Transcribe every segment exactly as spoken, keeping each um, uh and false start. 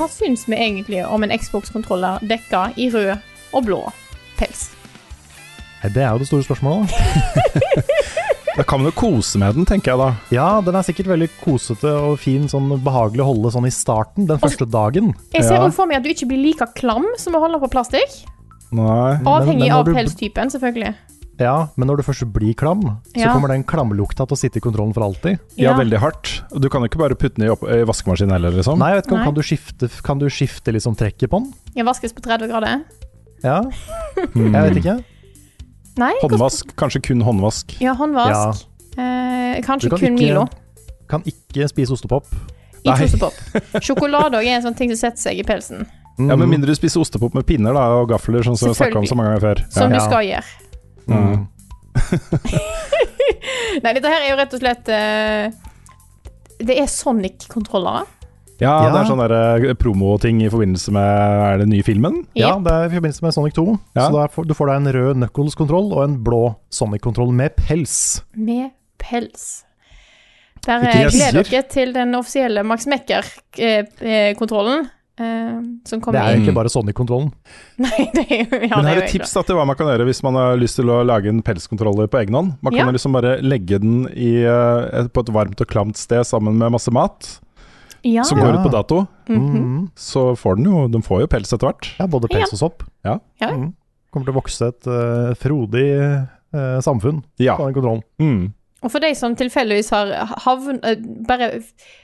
hva syns vi egentlig om en Xbox-kontroller dekket i rød og blå pels? Det er jo det store spørsmålet. Da kan man jo kose med den, tenker jeg da. Ja, den er sikkert veldig kosete og fin, sånn behagelig å holde sånn i starten, den første dagen. Jeg ser Ja. også for meg at du ikke blir like klam som å holde på plastikk. Nei. Avhengig men av når du- pelstypen, selvfølgelig. Ja, men når du først blir klam, så Ja. kommer den klammelukta til å sitte i kontrollen for alltid. Ja, veldig hardt. Du kan jo ikke bare putte den i, opp, i vaskemaskinen heller, liksom. Nei, jeg vet ikke om Nei. kan du skifte, kan du skifte liksom trekket på den? Jeg vaskes på tretti grader. Ja, Mm. jeg vet ikke. Nei, Håndvask, kanskje kun håndvask. ja, håndvask. Eh, Du kanskje kan kun ikke- Milo. Kan ikke spise ostepop. Ikke Nei. ostepop. Sjokolade også er en sånn ting som setter seg i pelsen. Mm. Ja, Med mindre du spiser ostepop med pinner da, og gafler, sånn som vi snakket om så mange ganger før. Som Ja. du skal gjøre. Mm. Nei, dette her er jo rett og slett eh, det er Sonic-kontrollere. Ja, det Ja. er sånn der eh, promoting i forbindelse med Er det den nye filmen? Ja, Jep. det er i forbindelse med Sonic to. Ja. Så da får, du får deg en rød Knuckles-kontroll og en blå Sonic-kontroll med pels. Med pels. Der Ikke eh, gjesser. gleder dere til den offisielle Max Mekker-kontrollen. Eh, som Det kommer er inn. egentlig bare Sonic-kontrollen. Nei, det er jo ja, Men det her er er jo tips da, til hva man kan gjøre hvis man har lyst til å lage en pelskontroller på egen hånd. Man kan Ja. jo liksom bare legge den i, eh, et- på et varmt og klamt sted sammen med masse mat Ja. som Ja. går ut på dato. Mhm. Mm. Så får den jo, den får jo pels etter hvert. Ja, både pels og sopp. Ja. Ja. Mm. Kommer til å vokse et uh, frodig eh, samfunn Ja. på den kontrollen. Mm. Og for de som tilfeldigvis har havn, eh, bare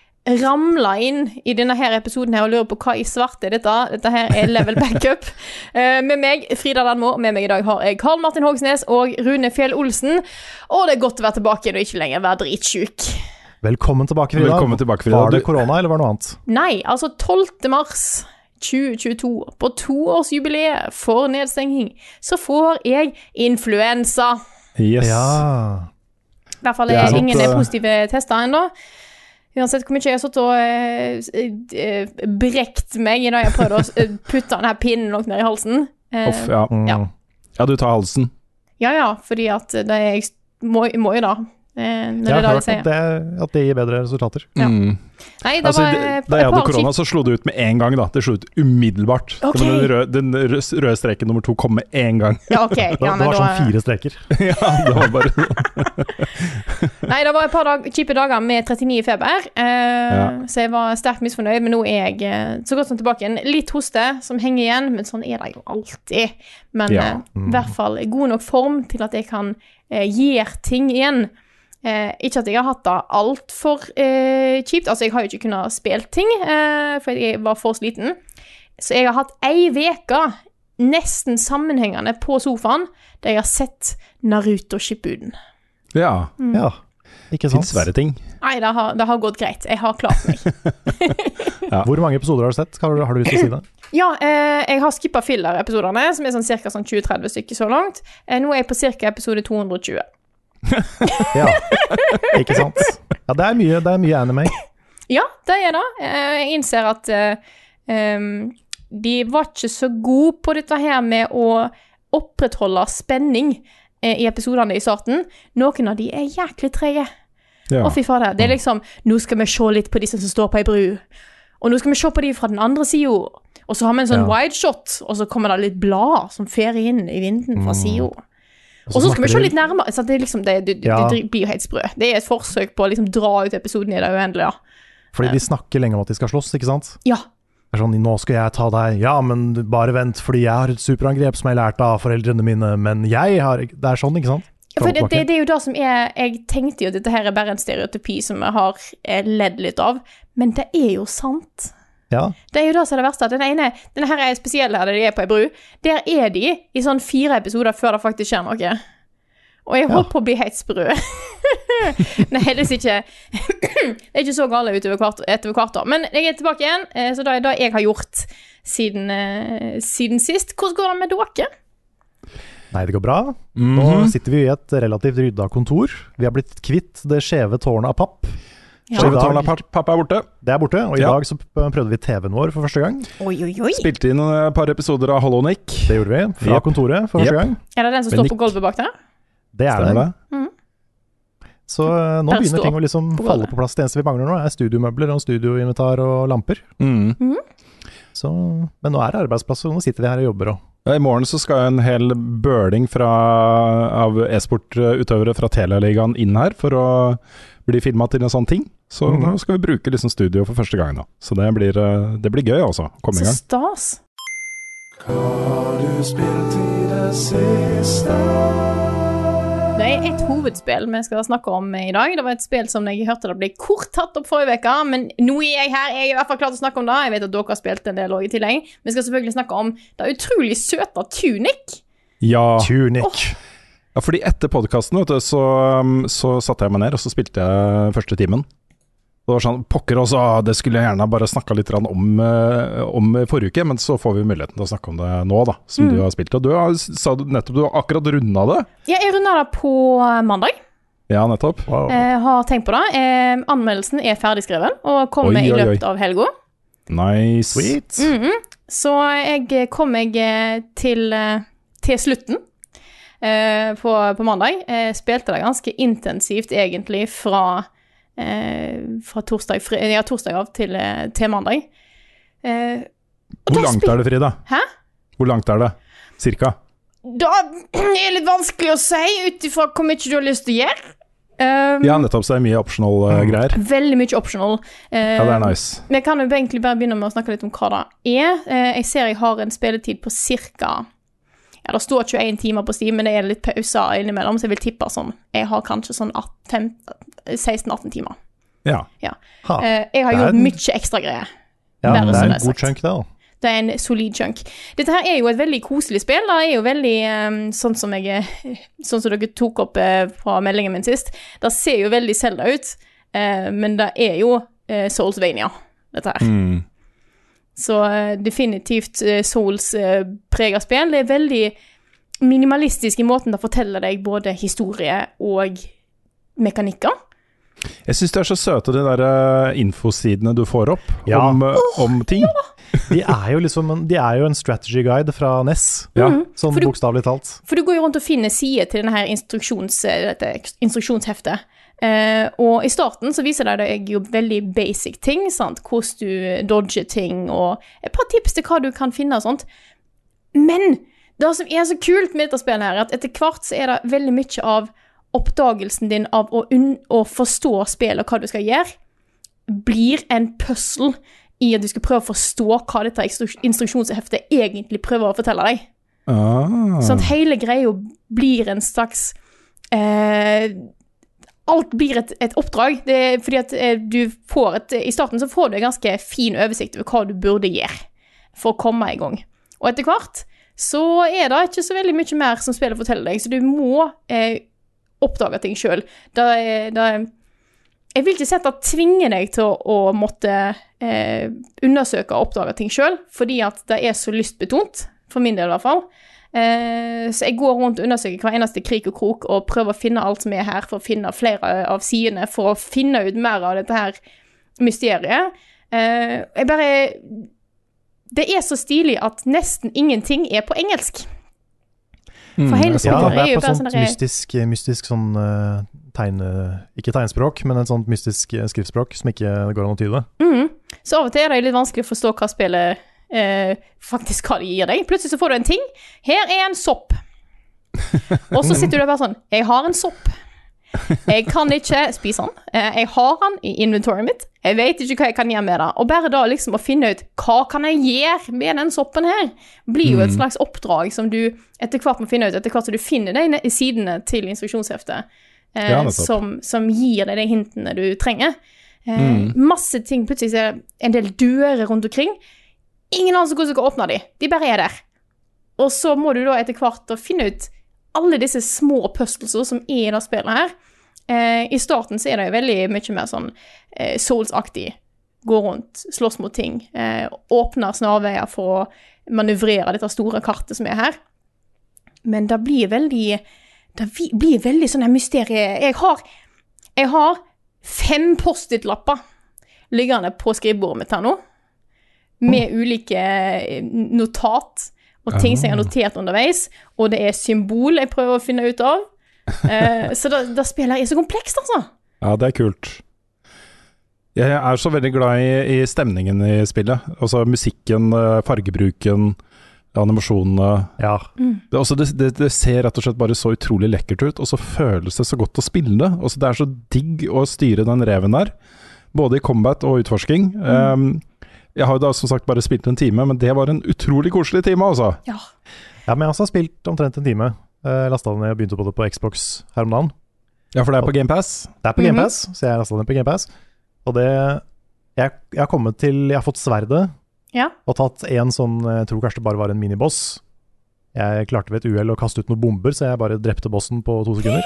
ramla inn i denne her episoden her og lurer på hva i svart er dette, dette her er Level Backup. Eh, med meg, Frida Danmo, med meg i dag har jeg Karl Martin Hogsnes og Rune Fjell Olsen. Og det er godt å være tilbake og ikke lenger være dritsjuk. Velkommen tilbake, Frida. Velkommen tilbake, Frida. Var det Du- korona, eller var det noe annet? Nei, altså tolvte mars tjue tjueto, på toårsjubileet for nedstenging, så får jeg influensa. Yes. Ja. I hvert fall Det er er sant, ingen er eh. positive tester ennå. Uansett hvor mye jeg har satt og eh, eh, brekt meg i dag jeg prøvde å eh, putte denne pinnen nok ned i halsen. Eh, Uff, ja. Mm. Ja. ja, du tar halsen. ja, ja, fordi at det er, jeg må, må jo da. Eh, når Jeg det er har det de hørt sier. at det, at det gir bedre resultater. Ja. Mm. Nei, det Altså, var det- eh, da et jeg hadde par korona, kjipt- så slo det ut med en gang. da Det slo ut umiddelbart. Ok. Det var Den, røde, den røde, røde streken nummer to kom med en gang. Ja, ok. Det, Ja, det men var da, sånn fire streker. ja, det var bare Nei, det var et par dag, kjipe dager med trettini i feber, eh, Ja. så jeg var sterkt misfornøyd, men nå er jeg eh, så godt som tilbake igjen. Litt hoste som henger igjen, men sånn er det jo alltid. Men Ja. eh, i hvert fall i god nok form til at jeg kan eh, gjøre ting igjen. Eh, ikke at jeg har hatt det alt for eh, kjipt, altså jeg har jo ikke kunnet spille ting, eh, for jeg var for sliten. Så jeg har hatt ei veke nesten sammenhengende på sofaen, der jeg har sett Naruto Shippuden. Ja. Ja, ikke sant? Fins verre ting. Nei, det har, det har gått greit. Jeg har klart meg. Hvor mange episoder har du sett? Har du, har du lyst til å si det? Ja, eh, jeg har skippet filler-episoderne, som er sånn cirka sånn tjue tretti stykker så langt. Eh, nå er jeg på cirka episode to hundre og tjue. Ja, ikke sant? Ja, det er mye, det er mye anime. Ja, det er det. Eh, jeg innser at eh, em, de var ikke så gode på dette her med å opprettholde spenning eh, i episoderne i starten. Noen av de er jæklig trege. Ja. Å, fy fader. Det er liksom, nå skal vi se litt på de som står på ei bru. Og nå skal vi se på de fra den andre sida. Og så har vi en sånn Ja. wide shot, og så kommer det litt blad som fer inn i vinden fra Mm. sida. Og så skal vi se snakker litt nærmere. Så det, er liksom, det, det, det, Ja. det blir jo helt sprø. Det er et forsøk på å liksom dra ut episoden i det uendelige. Ja. de, Fordi de snakker lenge om at de skal slåss, ikke sant? ja. Det er sånn, nå skal jeg ta deg. Ja, men bare vent, fordi jeg har et superangrep som jeg lærte av foreldrene mine, men jeg har ikke... Det er sånn, ikke sant? Ja, for det, det, det er jo det som er Jeg tenkte jo at dette her er bare en stereotypi som jeg har eh, ledd litt av, men det er jo sant. Ja, Det er jo det som er det verste. At den ene Denne her er spesiell her, der de er på ei bru. Der er de i sånn fire episoder før det faktisk skjer noe. Og jeg Ja. holdt på å bli helt sprø. Nei, heldigvis ikke. Det er ikke så gale utover hvert, etter hvert år. Men jeg er tilbake igjen, eh, så det er det jeg har gjort siden, eh, siden sist. Hvordan går det med dere? nei, det går bra. Nå Mhm. sitter vi i et relativt rydda kontor. Vi har blitt kvitt det skjeve tårnet av papp. Ja. Så i dag- Tårna papp- pappa er borte. Det er borte, og i Ja. dag så prøvde vi T V-en vår for første gang. Oi, oi, oi. Spilte inn et par episoder av Hollow Nick. Det gjorde vi, fra Jep. kontoret for første Jep. gang. Er det den som Men står på Nick- gulvet bak der? Det er det. Stemmer det? Så eh, nå Der begynner står ting å liksom på falle gulvet. på plass. Det eneste vi mangler nå er studiomøbler og studioinvitar og lamper. Mm. Mhm. Så, men nå er det arbeidsplasser, og nå sitter vi her og jobber også. Ja, I morgen så skal en hel bøling fra, av e-sportutøvere fra Teleligaen inn her for å bli filmet til en sånn ting. Så mm. nå skal vi bruke liksom studio for første gang da. Så det blir, det blir gøy altså, komme i gang. Så stas. Hva har du spilt i det siste? Det er et hovedspill vi skal snakke om i dag. Det var et spill som jeg hørte det ble kort tatt opp forrige veka, men nå er jeg her. Jeg er i hvert fall klar til å snakke om det. Jeg vet at dere har spilt en del også i tillegg. Vi skal selvfølgelig snakke om det utrolig søte Tunic. Ja. Tunic. Oh. Ja, fordi etter podcasten, vet du, så, så satte jeg meg ned, og så spilte jeg første timen. Det var sånn, pokker også, det skulle jeg gjerne bare snakket litt om, om forrige uke, men så får vi muligheten til å snakke om det nå da, som mm. du har spilt. Og du har, sa du nettopp, du har akkurat rundet det? Ja, jeg rundet det på mandag. Ja, nettopp. Wow. Jeg har tenkt på det. Eh, anmeldelsen er ferdigskrevet, og kommer oi, i oi, løpet oi. av helga. Nice. Sweet. Mm-hmm. Så jeg kom jeg til, til slutten eh, på, på mandag. Jeg spilte det ganske intensivt egentlig fra... Eh, fra torsdag, ja, torsdag av til, til mandag. Eh, Hvor langt er det, Frida? Hæ? Hvor langt er det? Cirka? Da er det litt vanskelig å si utifra hvor mye du har lyst til å gjøre. Um, ja, nettopp, så er det mye optional uh, greier. Veldig mye optional. Uh, ja, det er nice. Men jeg kan jo egentlig bare begynne med å snakke litt om hva det er. Uh, jeg ser jeg har en spilletid på cirka... Ja, det står tjueen timer på Steam, men det er litt pauser innimellom, så jeg vil tippe sånn. Jeg har kanskje sånn seksten atten timer. Ja. ja. Uh, jeg har gjort en... mye ekstra greier. Ja, det er en er god chunk det da. Det er en solid chunk. Dette her er jo et veldig koselig spill. Det er jo veldig, um, sånn som jeg, sånn som dere tok opp uh, fra meldingen min sist. Det ser jo veldig Zelda ut, uh, men det er jo uh, Soulsvania, dette her. Mm. Så uh, definitivt uh, Souls uh, preget spill. Det er veldig minimalistisk i måten det forteller deg både historie og mekanikker. Jeg synes det er så søte de der uh, infosidene du får opp ja. om, uh, oh, om ting. Ja. De er jo liksom en, de er jo en strategy guide fra N E S, ja. mm, sånn bokstavlig talt. For du går jo rundt og finner sider til denne her instruksjons, dette instruksjonsheftet. Uh, og i starten så viser det deg jo veldig basic ting, sant? Hvordan du dodger ting, og et par tips til hva du kan finne og sånt. Men det som er så kult med dette spillet her, at etter hvert så er det veldig mye av oppdagelsen din av å, un- å forstå spillet og hva du skal gjøre, blir en puzzle i at du skal prøve å forstå hva dette instru- instruksjonsheftet egentlig prøver å fortelle deg. Ah. Sånn at hele greia blir en slags... Eh, alt blir et, et oppdrag. Det er fordi at eh, du får et... I starten så får du en ganske fin oversikt over hva du burde gjøre for å komme i gang. Og etter hvert så er det ikke så veldig mye mer som spillet forteller deg, så du må eh, oppdage ting selv. Det er... Det er Jeg vil ikke si at det tvinger deg til å, å måtte eh, undersøke og oppdage ting selv, fordi at det er så lystbetont, for min del i hvert fall. Eh, så jeg går rundt og undersøker hver eneste krik og krok, og prøver å finne alt som er her, for å finne flere av sidene, for å finne ut mer av dette her mysteriet. Eh, jeg bare... Det er så stilig at nesten ingenting er på engelsk. For hele spillet ja, det er, er jo på bare sånt sånn... mystisk, mystisk sånn uh, tegne... Ikke tegnspråk, men et sånt mystisk skriftspråk som ikke går an å tyde. Mm. Så av og til er det litt vanskelig å forstå hva spillet eh, faktisk hva det gir deg. Plutselig så får du en ting. Her er en sopp. Og så sitter du der bare sånn, jeg har en sopp. Jeg kan ikke spise den. Jeg har den i inventoryet mitt. Jeg vet ikke hva jeg kan gjøre med det. Og bare da liksom å finne ut, hva kan jeg gjøre med den soppen her? Blir jo et slags oppdrag som du etter hvert må finne ut, etter hvert som du finner de sidene til instruksjonsheftet, eh, Ja, som, som gir deg de hintene du trenger. Eh, Mm. Masse ting, plutselig er det en del dører rundt omkring. Ingen annen som skal åpne de. De bare er der. Og så må du da etter hvert da finne ut alle disse små puzzleser som er i det spillet her. Eh, I starten så er det jo veldig mye mer sånn eh, Souls-aktig. Gå rundt, slåss mot ting. Eh, åpne snarveier for å manøvrere dette store kartet som er her. Men det blir veldig... Det vi- blir veldig sånn her mysterie. Jeg har, jeg har fem post-it-lapper liggende på skrivebordet mitt her nå. Med ulike notat og ting som jeg har notert underveis, og det er symbol jeg prøver å finne ut av. Eh, så da, da spiller jeg så komplekst, altså. Ja, det er kult. Jeg er så veldig glad i, i stemningen i spillet. Altså musikken, fargebruken, animasjonene. Ja. Mm. Det, også, det, det, det ser rett og slett bare så utrolig lekkert ut, og så føles det så godt å spille det. Også, det er så digg å styre den reven der, både i combat og utforsking. Mm. Um, jeg har jo da som sagt bare spilt en time, men det var en utrolig koselig time, altså. Ja. Ja, men jeg også har spilt omtrent en time. Jeg lastet den ned og begynte på det på Xbox her om dagen. Ja, for det er på Game Pass? Det er på Game Pass, mm-hmm. så jeg lastet den på Game Pass. Og det jeg, jeg har kommet til Jeg har fått sverdet ja. og tatt en sånn Jeg tror kanskje det bare var en miniboss. Jeg klarte ved et uhell å kaste ut noen bomber, så jeg bare drepte bossen på to sekunder.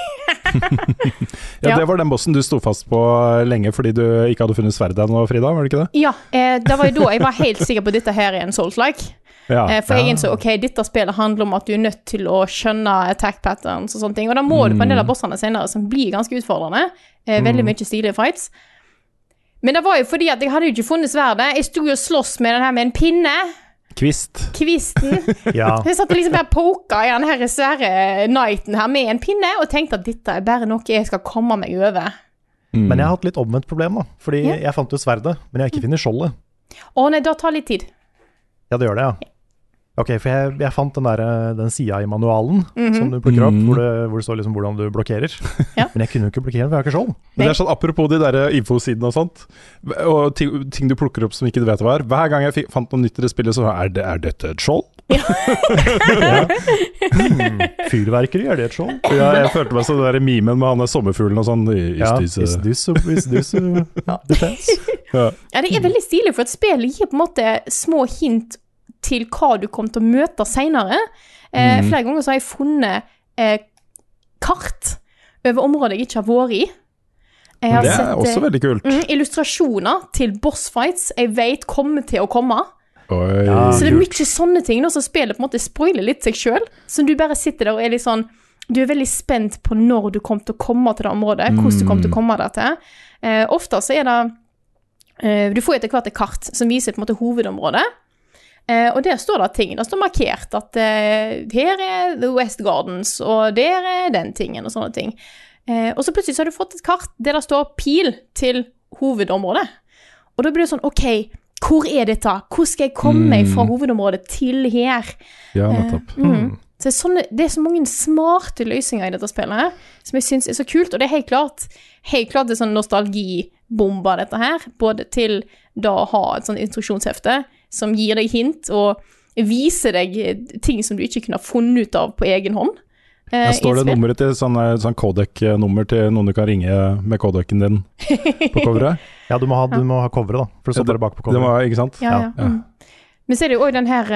ja, det var den bossen du sto fast på lenge fordi du ikke hadde funnet sverdet ennå, Frida, var det ikke det? Ja, eh, det var jo da jeg var helt sikker på dette her er en Souls-like. Ja, eh, for ja. jeg innså, ok, dette spillet handler om at du er nødt til å skjønne attack patterns og sånne ting, og da må mm. du på en del av bossene senere som blir ganske utfordrende. Eh, veldig mye stilige fights. Men det var jo fordi at jeg hadde jo ikke funnet sverdet. Jeg stod jo og slåss med den her med en pinne. Kvist. Kvisten. ja. Jeg satt og liksom bare poka i den her svære knighten her med en pinne, og tenkte at dette er bare noe jeg skal komme meg over. Mm. Men jeg har hatt litt omvendt problem da, fordi ja. jeg fant jo sverdet, men jeg har ikke funnet skjoldet. Å nei, da tar litt tid. Ja, det gjør det, ja. Ok, for jeg, jeg fant den, der, den sida i manualen mm-hmm. som du plukker opp, hvor det, hvor det står liksom hvordan du blokkerer. Ja. Men jeg kunne jo ikke blokkere, for jeg har ikke skjold. Men det er sånn, apropos de der infosidene og sånt, og ting, ting du plukker opp som ikke du vet hva er. Hver gang jeg fikk, fant noe nytt i det spillet, så er, det, er dette et skjold? Ja. ja. hmm. Fyrverkeri, er det et skjold? Ja, jeg følte meg som den der memen med han der sommerfuglen og sånn. Is ja, this, uh... is this, is this uh, ja, defense? ja. ja, det er veldig stilig, for at spillet gir på en måte små hint til hva du kommer til å møte senere. Eh, mm. Flere ganger så har jeg funnet eh, kart over områder jeg ikke har vært i. Jeg har det er sett, også veldig kult. Mm, illustrasjoner til bossfights jeg vet kommer til å komme. Oi, ja, så det er mye sånne ting, så spillet på en måte spoiler litt seg selv, så du bare sitter der og er litt sånn, du er veldig spent på når du kommer til å komme til det området, hvordan du kommer til å komme der til. Eh, ofte så er det, eh, du får etter hvert et kart som viser på en måte hovedområdet, Uh, og der står det ting, det står markert at uh, her er The West Gardens, og der er den tingen, og sånne ting. Uh, og så plutselig så har du fått et kart der det står pil til hovedområdet. Og da blir det sånn, ok, hvor er dette? Hvor skal jeg komme meg fra hovedområdet til her? Ja, nettopp. Uh, mm. Så det, er sånne, det er så mange smarte løsninger i dette spillet her, som jeg synes er så kult, og det er helt klart, helt klart det er sånn nostalgibomba dette her, både til da å ha et sånt instruksjonshefte, som gir deg hint og viser deg ting som du ikke kunne ha funnet ut av på egen hånd. Eh, ja, står det nummeret til sånn, sånn Codec-nummer til noen du kan ringe med Codecen din på coveret? Ja, du må ha, du må ha coveret da, for det står bare bak på coveret. Det var, ikke sant? Ja, ja. ja. Mm. Men så er det jo også den her,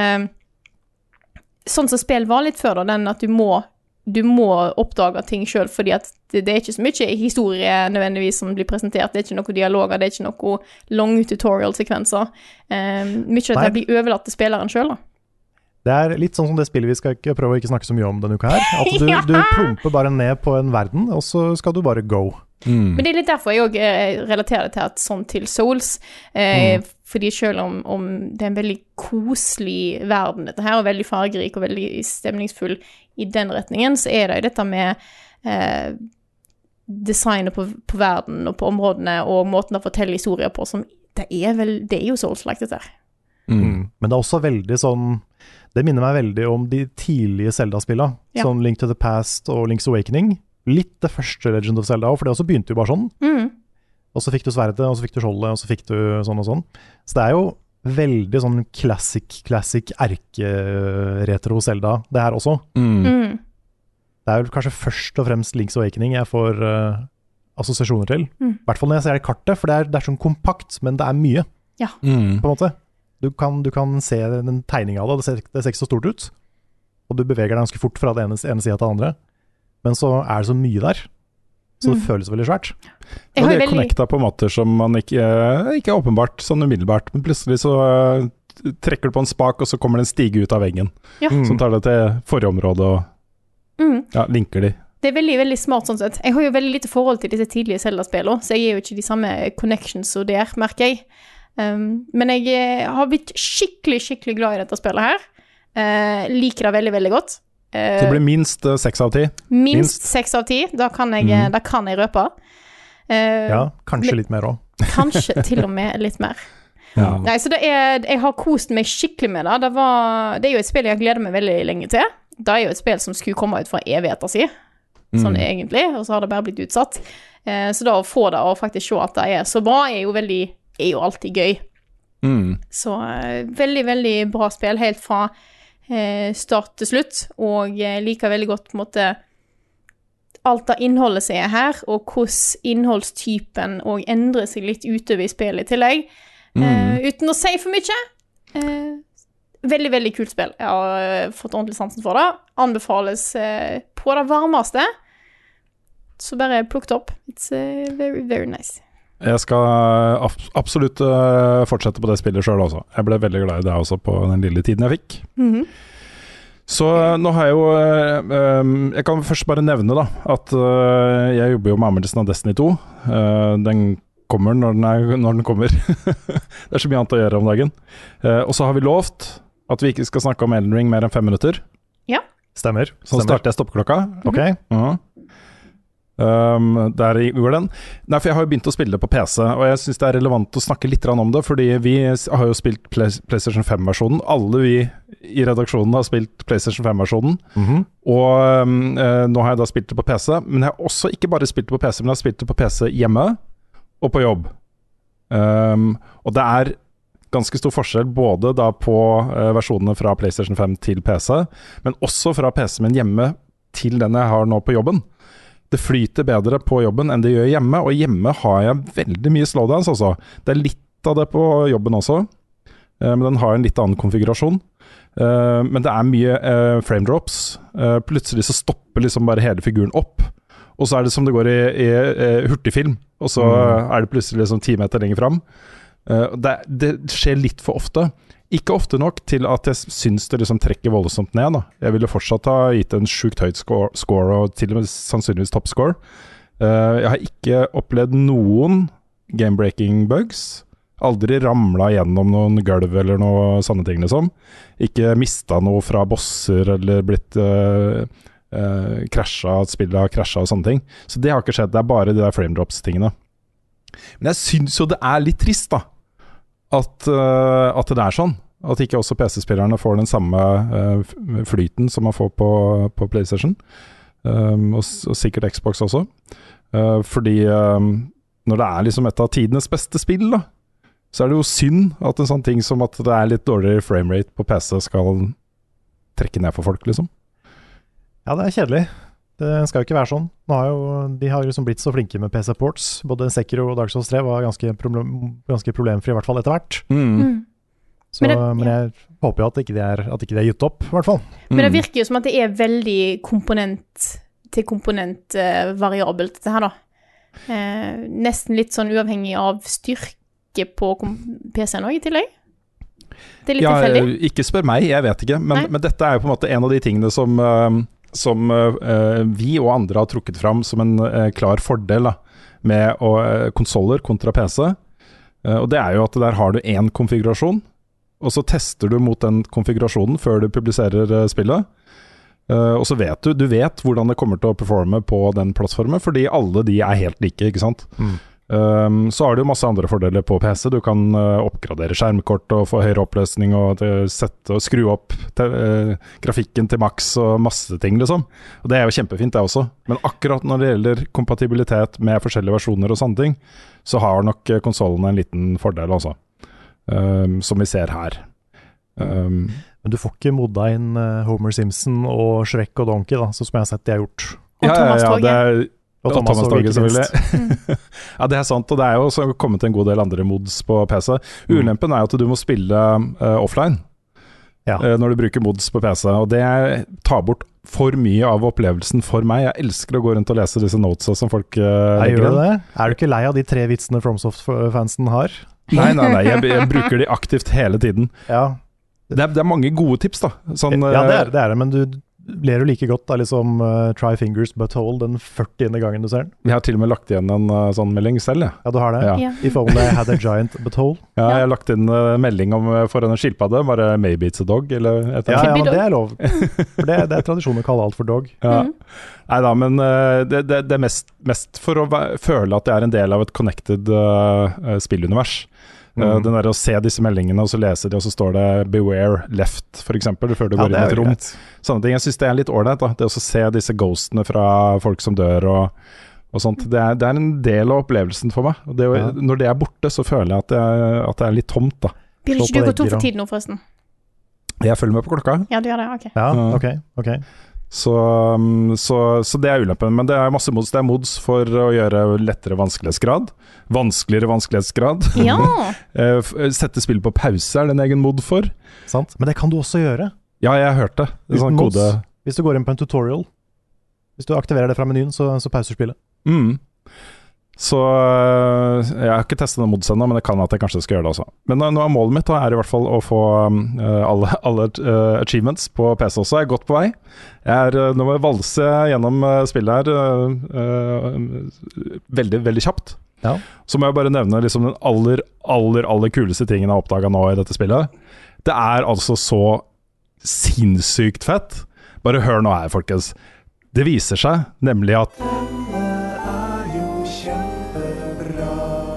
sånn som spill var litt før da, den at du må, du må oppdage ting selv, fordi at det, det er ikke så mye historie nødvendigvis som blir presentert, det er ikke noen dialoger, det er ikke noen lange tutorial-sekvenser. Um, mye av det blir overlatt til spilleren selv da. Det er litt sånn som det spillet vi skal ikke prøve å ikke snakke så mye om denne uka her, at du, du plumper bare ned på en verden, og så skal du bare go. Mm. Men det er litt derfor jeg også eh, relaterer det til at sånn til Souls, eh, mm. fordi selv om, om det er en veldig koselig verden dette her, og veldig fargerik og veldig stemningsfull i den retningen, så er det jo dette med eh, designet på, på verden og på områdene, og måten å fortelle historier på, som det er, vel, det er jo Souls-like dette her. Mm. Mm. Men det er også veldig sånn, det minner meg veldig om de tidlige Zelda-spillene, ja. Sånn Link to the Past og Link's Awakening, litt det første Legend of Zelda, for det også begynte jo bare sånn. Mm. Og så fikk du sverdet, og så fikk du skjoldet, og så fikk du sånn og sånn. Så det er jo veldig sånn classic, classic erke-retro Zelda, det her også. Mm. Mm. Det er jo kanskje først og fremst Link's Awakening jeg får uh, assosiasjoner til. Mm. I hvert fall når jeg ser det kartet, for det er, det er sånn kompakt, men det er mye, ja. Mm. på en måte. Du kan, du kan se den tegningen av det, det ser, det ser ikke så stort ut. Og du beveger deg ganske fort fra det ene, ene siden til det andre. Men så er det så mye der, så det mm. føles veldig svært. Og det er veldig... connecta på måter som man ikke, ikke er åpenbart, sånn umiddelbart, men plutselig så uh, trekker du på en spak, og så kommer det en stige ut av veggen, ja. mm. som tar det til forrige område, og mm. ja, linker de. Det er veldig, veldig smart sånn sett. Jeg har jo veldig lite forhold til disse tidlige Zelda-spillene, så jeg er jo ikke de samme connections og der, merker jeg. Um, men jeg har blitt skikkelig, skikkelig glad i dette spillet her. Uh, liker det veldig, veldig godt. Uh, det blir minst seks uh, av ti? Minst seks av ti, da kan jeg, mm. da kan jeg røpe. Eh, Ja, kanskje men- litt mer òg. Kanskje til og med litt mer. Ja. Nei, så det er, jeg har kost meg skikkelig med det. Det, var, det er jo et spill jeg har gledet meg veldig lenge til. Det er jo et spill som skulle komme ut for evigheter siden, sånn Mm. egentlig, og så har det bare blitt utsatt. Eh, så da å få det og faktisk se at det er så bra, er jo veldig, er jo alltid gøy. Mm. Så eh, veldig, veldig bra spill, helt fra eh, start til slutt, og jeg liker veldig godt på en måte alt av innholdet som er her, og hvordan innholdstypen og endrer seg litt utover i spillet i tillegg. Mm. Eh, uten å si for mye. Eh, veldig, veldig kult spill. Jeg har eh, fått ordentlig sansen for det. Anbefales eh, på det varmeste. Så bare plukk det opp. It's eh, very, very nice. Jeg skal ab- absolutt eh, fortsette på det spillet sjøl også. Jeg ble veldig glad i det også på den lille tiden jeg fikk. Mhm. Så eh, nå har jeg jo eh, eh, Jeg kan først bare nevne da at eh, jeg jobber jo med anmeldelsen av Destiny to. Eh, den kommer når den, er, når den kommer. Det er så mye annet å gjøre om dagen. Eh, og så har vi lovt at vi ikke skal snakke om Elden Ring mer enn fem minutter. Stemmer. Så nå Stemmer. starter jeg stoppklokka. Ok. Ja. Um, der går den. Nei, for jeg har jo begynt å spille det på P C, og jeg syns det er relevant å snakke litt grann om det, fordi vi s- har jo spilt Play PlayStation fem-versjonen. Alle vi i redaksjonen har spilt PlayStation fem-versjonen. Mhm. Og um, eh, nå har jeg da spilt det på P C, men jeg har også ikke bare spilt det på P C, men jeg har spilt det på P C hjemme og på jobb. Um, og det er ganske stor forskjell både da på eh, versjonene fra PlayStation fem til P C, men også fra P C min hjemme til den jeg har nå på jobben. Det flyter bedre på jobben enn det gjør hjemme, og hjemme har jeg veldig mye slowdowns også. Det er litt av det på jobben også, eh, men den har en litt annen konfigurasjon. Eh, men det er mye eh, frame drops. Eh, plutselig så stopper liksom bare hele figuren opp, og så er det som det går i, i, i hurtigfilm, og så Mm. er det plutselig liksom ti meter lenger fram. Eh, det, det skjer litt for ofte. Ikke ofte nok til at jeg syns det liksom trekker voldsomt ned. Da. Jeg ville fortsatt ha gitt en sjukt høyt score, score, og til og med sannsynligvis toppscore. Uh, jeg har ikke opplevd noen game-breaking bugs. Aldri ramla gjennom noen gulv eller noe sånne ting, liksom. Ikke mista noe fra bosser eller blitt uh, uh, krasja, at spillet har krasja og sånne ting. Så det har ikke skjedd. Det er bare de der frame drops-tingene. Men jeg syns jo det er litt trist, da. At, uh, at det er sånn. At ikke også P C-spillerne får den samme uh, flyten som man får på, på PlayStation. Um, og, og sikkert Xbox også. Uh, fordi um, når det er liksom et av tidenes beste spill, da, så er det jo synd at en sånn ting som at det er litt dårligere framerate på P C skal trekke ned for folk, liksom. Ja, det er kjedelig. Det skal jo ikke være sånn. Nå har jo, de har jo liksom blitt så flinke med P C-ports. Både Sekiro og Dark Souls tre var ganske, problem, ganske problemfri, i hvert fall etter hvert. Mm. Mm. Så, Men men, det- jeg håper jo at ikke de er, at ikke de er gitt opp, i hvert fall. Men det Mm. virker jo som at det er veldig komponent til komponent eh, variabelt, dette her, da. Eh, nesten litt sånn uavhengig av styrke på kom- P C-en òg, i tillegg. Det er litt Ja, tilfeldig. ikke spør meg, jeg vet ikke. Men, Nei. men dette er jo på en måte en av de tingene som, uh, som uh, vi og andre har trukket fram som en uh, klar fordel da, med uh, konsoller kontra P C. Uh, og det er jo at der har du én konfigurasjon, og så tester du mot den konfigurasjonen før du publiserer uh, spillet. Uh, og så vet du, du vet hvordan det kommer til å performe på den plattformen, fordi alle de er helt like, ikke sant? Mm. Um, så har du jo masse andre fordeler på P C. Du kan uh, oppgradere skjermkort og få høyere oppløsning og uh, sette og skru opp te, uh, grafikken til maks og masse ting, liksom. Og det er jo kjempefint, det også. Men akkurat når det gjelder kompatibilitet med forskjellige versjoner og sånne ting, så har nok uh, konsollene en liten fordel også, um, som vi ser her. Um, Men du får ikke modda inn eh, Homer Simpson og Shrek og Donkey, da, sånn som jeg har sett de har gjort. Og Thomas ja, Toge. det er, Og og Thomas Thomas Toge, Toge, ikke selvfølgelig. Ja, det er sant, og det er jo også kommet en god del andre mods på P C. Ulempen er jo at du må spille uh, offline Ja. uh, når du bruker mods på P C, og det tar bort for mye av opplevelsen for meg. Jeg elsker å gå rundt og lese disse notesa som folk uh, Nei, legger gjør du inn. det? Er du ikke lei av de tre vitsene FromSoft-fansen har? Nei, nei, nei, jeg, jeg bruker de aktivt hele tiden. Ja, Det er, det er mange gode tips, da. Sånn, ja det, er, uh, det er det, men du ler jo like godt av liksom uh, Try Fingers But Hold den førtiende gangen du ser den. jeg har til og med lagt igjen en uh, sånn melding selv, jeg. Ja, du har det. Ja. Ja. If only I had a giant butthole. Ja, jeg har lagt inn uh, melding om uh, for en skilpadde, bare 'maybe it's a dog', eller et eller Ja, annet. ja, men dog. det er lov. For det, det er tradisjon å kalle alt for dog. Ja. Mhm. Nei da, men uh, det, det, det er mest, mest for å væ- føle at jeg er en del av et connected uh, uh, spillunivers. Uh, Mm. Den der å se disse meldingene, og så lese de, og så står det 'Beware left', for eksempel, før du Ja, går det inn i er et jo rom. greit. Sånne ting. Jeg synes det er litt ålreit, da. Det å se disse ghostene fra folk som dør og, og sånt. Det er, det er en del av opplevelsen for meg. Og det, å- Ja. Når det er borte, så føler jeg at, jeg at det er litt tomt, da. Blir Slå ikke du på gå tom vegger for og- tid nå, forresten? Jeg følger med på klokka. Ja, du gjør det, ok. Ja, Ja. ok, ok. Så, um, så, så det er ulempen. Men det er masse mods. Det er mods for å gjøre lettere vanskelighetsgrad. Vanskeligere vanskelighetsgrad. Ja, Eh, f- Sette spillet på pause er det en egen mod for. Sant? Men det kan du også gjøre. Ja, jeg har hørt det. Det er Uten sånn mods. kode. Hvis du går inn på en tutorial. Hvis du aktiverer det fra menyen, så, så pauser spillet. Mm. Så øh, jeg har ikke testet noen mods ennå, men det kan at jeg kanskje skal gjøre det også. Men øh, nå er målet mitt da, er i hvert fall å få øh, alle, alle øh, achievements på P C også. Jeg er godt på vei. Jeg er, øh, nå må jeg valse gjennom øh, spillet her øh, øh, veldig, veldig kjapt. Ja. Så må jeg bare nevne liksom den aller, aller, aller kuleste tingen jeg har oppdaget nå i dette spillet. Det er altså så sinnssykt fett. Bare hør nå her, folkens. Det viser seg nemlig at er jo kjempebra.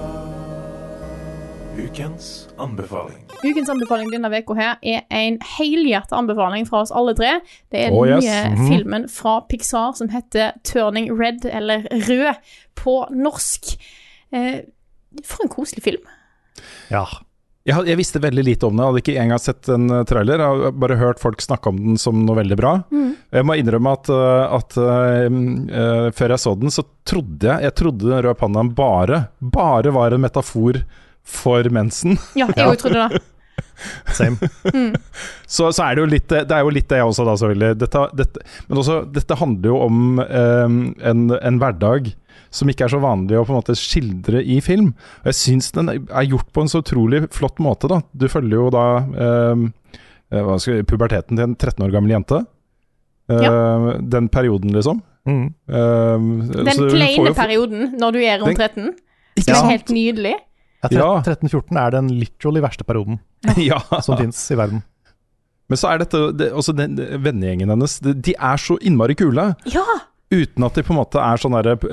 Ukens anbefaling. ukens anbefaling denne veka her er en helhjertet anbefaling fra oss alle tre. Det er den Oh, yes. nye Mhm. filmen fra Pixar som heter Turning Red, eller Rød, på norsk. Eh, for en koselig film. Ja. Jeg, had- jeg visste veldig lite om det, jeg hadde ikke engang sett en uh, trailer. Jeg har bare hørt folk snakke om den som noe veldig bra. Jeg må innrømme at, uh, at uh, um, uh, før jeg så den, så trodde jeg Jeg trodde den røde pandaen bare, bare var en metafor for mensen. Ja, jeg òg trodde det. Same. Så, så er det jo litt det er jo litt det også, da, selvfølgelig. Dette, dette, men også, dette handler jo om um, en, en hverdag som ikke er så vanlig å på en måte skildre i film. Og jeg syns den er gjort på en så utrolig flott måte, da. Du følger jo da um, eh, hva skal jeg, puberteten til en tretten år gammel jente. Uh, Den perioden, liksom. Mm. Um, så Den du får kleine jo- perioden når du er rundt Den- tretten, Ikke som er sant? helt nydelig. Ja, Ja. tretten fjorten er den literally verste perioden Ja. som finnes i verden. Men så er dette det, også den, vennegjengen hennes, de, de er så innmari kule. Ja! Uten at de på en måte er sånne der,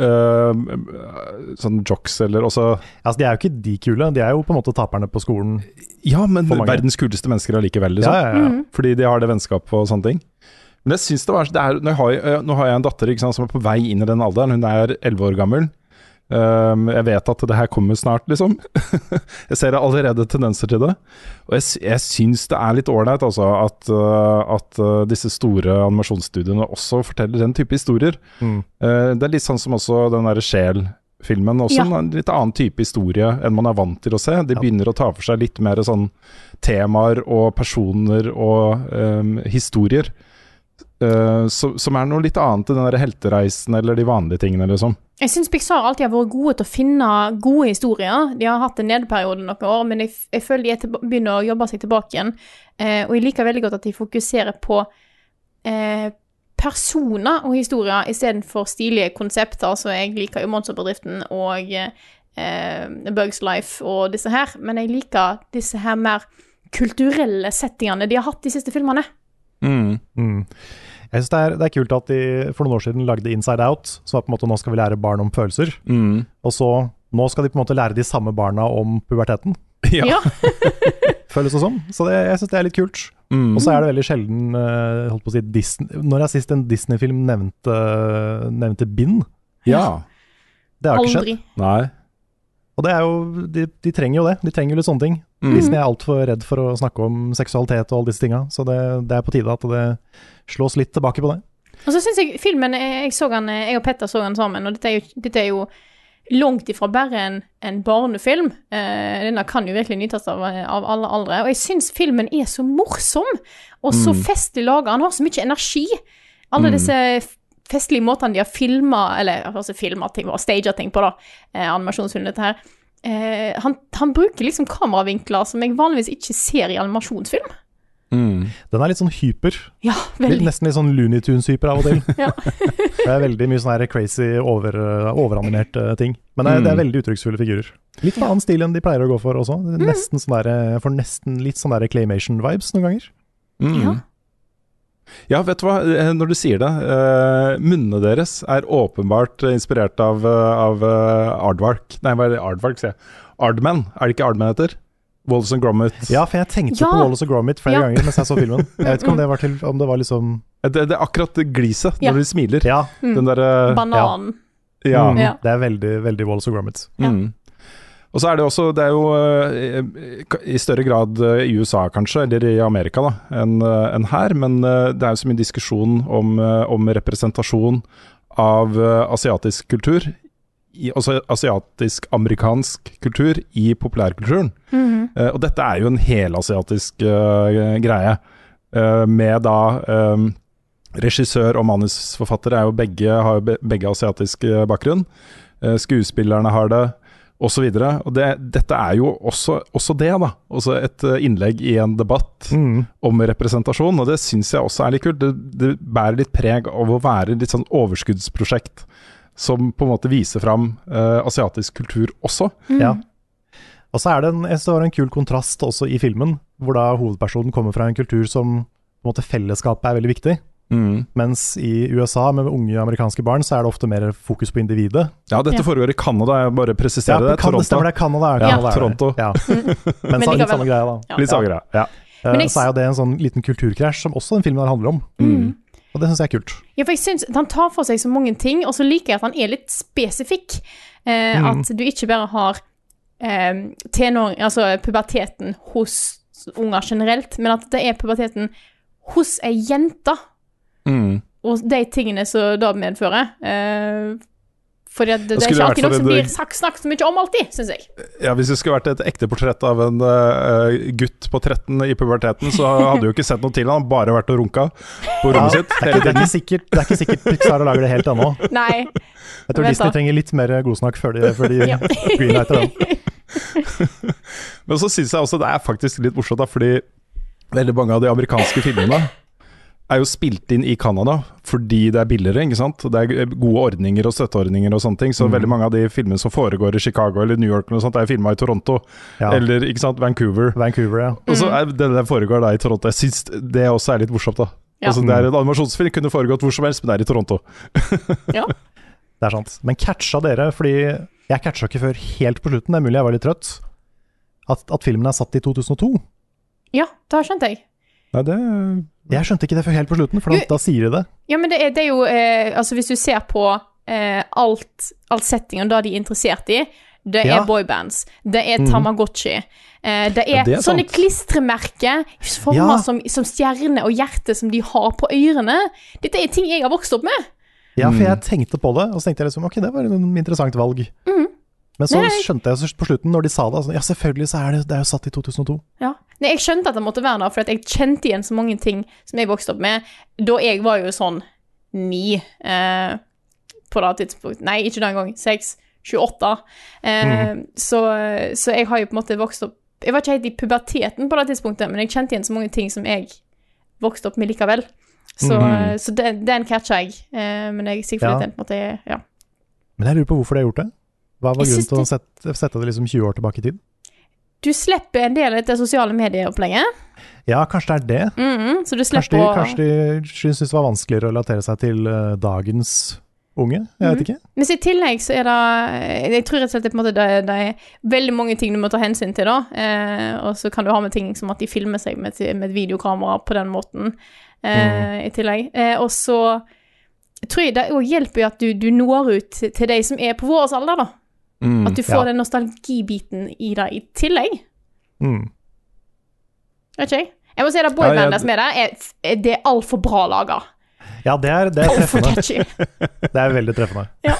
øh, sånn jocks eller også. Altså, de er jo ikke de kule, de er jo på en måte taperne på skolen. Ja, men For mange. verdens kuleste mennesker allikevel, liksom. Ja, ja, ja. Mhm. Fordi de har det vennskapet og sånne ting. Men jeg synes det var det er, nå, har jeg, øh, nå har jeg en datter, ikke sant, som er på vei inn i den alderen. Hun er elleve år gammel. Um, jeg vet at det her kommer snart, liksom. Jeg ser allerede tendenser til det. Og jeg, sy- jeg syns det er litt ålreit altså, at, uh, at uh, disse store animasjonsstudiene også forteller den type historier. Mm. Uh, det er litt sånn som også den derre Sjel-filmen. Også Ja. en litt annen type historie enn man er vant til å se. De Ja. begynner å ta for seg litt mer sånn temaer og personer og um, historier. Uh, så, som er noe litt annet enn den der heltereisen eller de vanlige tingene, liksom. Jeg syns Pixar alltid har vært gode til å finne gode historier. De har hatt en nedperiode noen år, men jeg, f- jeg føler de er tilba- begynner å jobbe seg tilbake igjen. Eh, og jeg liker veldig godt at de fokuserer på eh, personer og historier istedenfor stilige konsepter. Så jeg liker jo Monsterbedriften og eh, Bugs Life og disse her, men jeg liker disse her mer kulturelle settingene de har hatt de siste filmene. Mm. Mm. Jeg synes det er, det er kult at de for noen år siden lagde Inside Out, som var på en måte nå skal vi lære barn om følelser. Mm. Og så nå skal de på en måte lære de samme barna om puberteten, Ja. Ja. føles det som. Så det, jeg synes det er litt kult. Mm. Og så er det veldig sjelden eh, holdt på å si Disney, når jeg sist en Disney-film nevnte, nevnte bind. Ja. Det har ikke skjedd. Aldri. Nei. Og det er jo, de, de trenger jo det. De trenger jo litt sånne ting. Mm. Disney er altfor redd for å snakke om seksualitet og alle disse tinga, så det, det er på tide at det slås litt tilbake på det. Og så synes jeg filmen, jeg, så den, jeg og Petter så den sammen, og dette er jo, dette er jo langt ifra bare en, en barnefilm. Eh, denne kan jo virkelig nytes av, av alle aldre. Og jeg synes filmen er så morsom, og så Mm. festlig laget. Han har så mye energi. Alle Mm. disse f- festlige måtene de har filmet, eller altså filmet ting, og staget ting på da, eh, animasjonsfilm dette her. Eh, han, han bruker liksom kameravinkler som jeg vanligvis ikke ser i animasjonsfilm. Mm. Den er litt sånn hyper. Ja, Litt, veldig. nesten litt sånn Looney Tunes-hyper av og til. Ja. Det er veldig mye sånn her crazy, over, overanimerte ting. Men det er, Mm. det er veldig uttrykksfulle figurer. Litt Ja. annen stil enn de pleier å gå for også. Nesten sånn der, jeg får nesten litt sånn der claymation-vibes noen ganger. Mm. Ja. Ja, vet du hva, når du sier det, uh, munnene deres er åpenbart inspirert av, av uh, Aardvark. Nei, hva er det Aardvark, sier jeg? Aardman, er det ikke Aardman heter? Wallace and Gromit. Ja, for jeg tenkte ja. på Wallace and Gromit flere ja. ganger mens jeg så filmen. Jeg vet ikke om det var, til, om det var liksom... Det, det er akkurat gliset ja. når de smiler. Ja. Mm. Den der... Uh, Banan. Ja. Mm, ja. Det er veldig, veldig Wallace and Gromit. Ja. Mm. Og så er det også, det er jo uh, i større grad uh, i U S A kanskje, eller i Amerika da, enn uh, en her, men uh, det er jo så mye diskusjon om, uh, om representasjon av uh, asiatisk kultur, i, altså asiatisk-amerikansk kultur i populærkulturen. Mm-hmm. Uh, og dette er jo en helasiatisk uh, greie, uh, med da um, regissør og manusforfatter er jo begge, har jo be, begge asiatisk uh, bakgrunn, uh, skuespillerne har det, og så videre, og det, dette er jo også, også det da, også et innlegg i en debatt mm. om representasjon, og det synes jeg også er litt kult. Det, det bærer litt preg av å være litt sånn overskuddsprosjekt, som på en måte viser fram uh, asiatisk kultur også. Mm. Ja, og så er det en, jeg synes det var en kul kontrast også i filmen, hvor da hovedpersonen kommer fra en kultur som på en måte fellesskapet er veldig viktig. Mm. Mens i U S A med unge amerikanske barn så er det ofte mer fokus på individet. Ja, dette ja. foregår i Canada, jeg bare presiserer ja, det. Kan, det stemmer det, Canada er, ja, Canada er Toronto. Ja. Men, Men så, litt samme greie da. Ja. Litt samme greie, ja. Uh, jeg... Så er jo det en sånn liten kulturkrasj som også den filmen her handler om. Mm. Og det synes jeg er kult. Ja, for jeg synes han tar for seg så mange ting, og så liker jeg at han er litt spesifikk. Eh, mm. At du ikke bare har eh, tenår, altså puberteten hos unger generelt, men at det er puberteten hos ei jente. Mm. Og de tingene som da medfører. Eh, for det, det, det er ikke alltid noe som blir snakket så mye om alltid, synes jeg. Ja, hvis det skulle vært et ekte portrett av en uh, gutt på tretten i puberteten, så hadde du jo ikke sett noe til han, bare vært og runka på rommet ja, sitt. Det er, ikke, det, er ikke sikkert, det er ikke sikkert Pixar lager det helt ennå. Nei. Jeg tror Disney trenger litt mer godsnakk før de, før de ja. greenlighter den. Men så synes jeg også det er faktisk litt morsomt da, fordi veldig mange av de amerikanske filmene er jo spilt inn i Canada fordi det er billigere, ikke sant? Det er gode ordninger og støtteordninger og sånne ting, så mm. veldig mange av de filmene som foregår i Chicago eller New York og sånt, er filmet i Toronto, ja. eller ikke sant, Vancouver. Vancouver, ja. Og så er det der foregår da i Toronto. Jeg synes det også er litt morsomt da. Ja. Altså, det er en animasjonsfilm, kunne foregått hvor som helst, men det er i Toronto. Ja. Det er sant. Men catcha dere, fordi jeg catcha ikke før helt på slutten, det er mulig jeg var litt trøtt, at, at filmen er satt i to tusen og to. Ja, det skjønte jeg. Nei, det... Jeg skjønte ikke det før helt på slutten, for da, da sier de det. Ja, men det er, det er jo, eh, altså hvis du ser på eh, alt, alt settingen da de er interessert i, det ja. er boybands, det er Tamagotchi, eh, det er, ja, det er sånne sant. klistremerker, former ja. som, som stjerne og hjerte som de har på ørene. Dette er ting jeg har vokst opp med. Ja, for jeg tenkte på det, og så tenkte jeg liksom, ok, det var en interessant valg. Mm. Men så Nei. skjønte jeg på slutten, når de sa det, altså, ja, selvfølgelig så er det, det er jo satt i to tusen og to. Ja. Nei, jeg skjønte at det måtte være der, for jeg kjente igjen så mange ting som jeg vokste opp med, da jeg var jo sånn ni eh, på det tidspunkt. Nei, ikke den gang, seks, tjueåtte. Eh, mm. så, så jeg har jo på en måte vokst opp, jeg var ikke helt i puberteten på det tidspunktet, men jeg kjente igjen så mange ting som jeg vokste opp med likevel. Så, mm. så det, den catcher jeg, eh, men jeg sier for ja. det på en måte, ja. Men jeg lurer på hvorfor de har gjort det. Hva var grunnen til å sette, sette det liksom tjue år tilbake i tid? Du slipper en del av dette sosiale medieopplegget. Ja, kanskje det er det. Mm, så du slipper kanskje de, kanskje de synes det var vanskeligere å relatere seg til uh, dagens unge, jeg vet mm. ikke. Men i tillegg så er det, jeg tror rett og slett det, på en måte, det, det er veldig mange ting du må ta hensyn til da, eh, og så kan du ha med ting som at de filmer seg med, med et videokamera på den måten eh, mm. i tillegg. Eh, og så tror jeg det også hjelper jo at du, du når ut til de som er på vår alder da. Mm, at du får ja. den nostalgibiten i det i tillegg. Mm. Vet ikke jeg? Jeg må si at boybandet ja, ja, som er der, er, er, det er alt for bra laget. Ja, det er, det er treffende. Det er veldig treffende. Ja.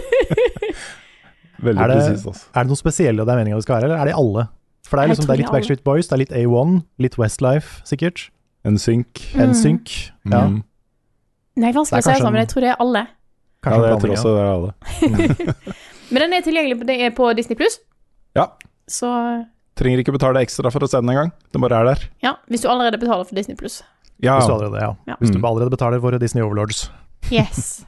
Veldig er det, precis, altså. Er det noe spesielle det er meningen det skal være, eller er det alle? For det er, liksom, det er litt Backstreet Boys, det er litt A one, litt Westlife, sikkert. N Sync. Mm. N Sync, ja. Mm. Nei, vanskelig å si det, men jeg tror det er alle. Ja, det jeg tror også det er alle. Men den er tilgjengelig på, det er på Disney Plus. Ja. Så trenger ikke betale ekstra for å se den en gang. Den bare er der. Ja, hvis du allerede betaler for Disney Plus. Ja. Hvis du allerede, ja. ja. Hvis du allerede betaler for Disney Overlords. Yes.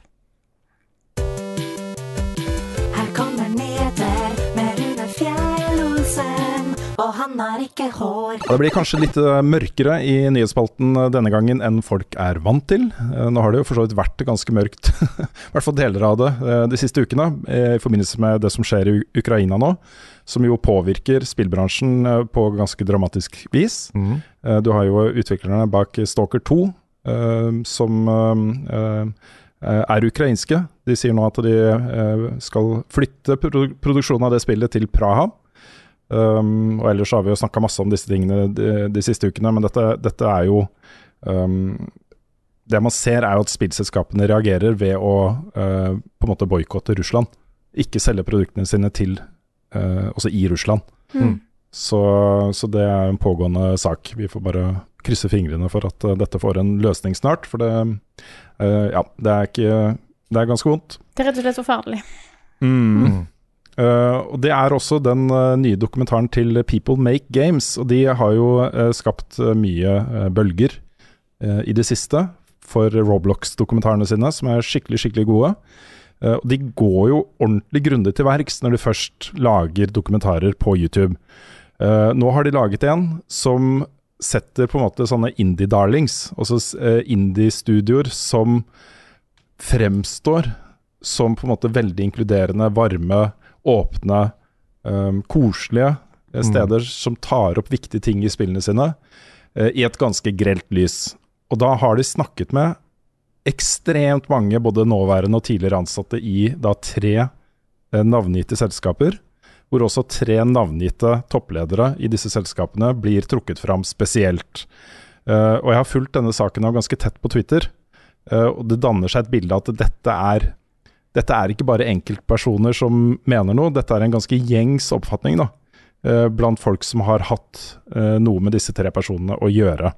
Her kommer nyheter med Rune Fjell-Olsen, og og han har ikke hår. Det blir kanskje litt mørkere i nyhetsspalten denne gangen enn folk er vant til. Nå har det jo for så vidt vært ganske mørkt, i hvert fall deler av det, de siste ukene, i forbindelse med det som skjer i Ukraina nå, som jo påvirker spillbransjen på ganske dramatisk vis. Mm. Du har jo utviklerne bak Stalker to, som er ukrainske. De sier nå at de skal flytte produksjonen av det spillet til Praha. Um, og ellers har vi jo snakket masse om disse tingene de, de siste ukene, men dette, dette er jo um, det man ser er jo at spillselskapene reagerer ved å uh, på en måte boykotte Russland, ikke selge produktene sine til uh, også i Russland. Mm. Så, så det er en pågående sak. Vi får bare krysse fingrene for at uh, dette får en løsning snart, for det, uh, ja, det er ikke, det er ganske vondt. Det er rett og slett forferdelig. Mm. Mm. Uh, og det er også den uh, nye dokumentaren til People Make Games, og de har jo uh, skapt uh, mye uh, bølger uh, i det siste for Roblox-dokumentarene sine, som er skikkelig, skikkelig gode. Uh, og de går jo ordentlig grundig til verks når de først lager dokumentarer på YouTube. Uh, nå har de laget en som setter på en måte sånne indie-darlings, altså uh, indie-studioer som fremstår som på en måte veldig inkluderende, varme, åpne, um, koselige steder mm. som tar opp viktige ting i spillene sine uh, i et ganske grelt lys. Og da har de snakket med ekstremt mange, både nåværende og tidligere ansatte i da tre uh, navngitte selskaper, hvor også tre navngitte toppledere i disse selskapene blir trukket fram spesielt. Uh, og jeg har fulgt denne saken av ganske tett på Twitter, uh, og det danner seg et bilde av at dette er Dette er ikke bare enkeltpersoner som mener noe, dette er en ganske gjengs oppfatning da, eh, blant folk som har hatt eh, noe med disse tre personene å gjøre.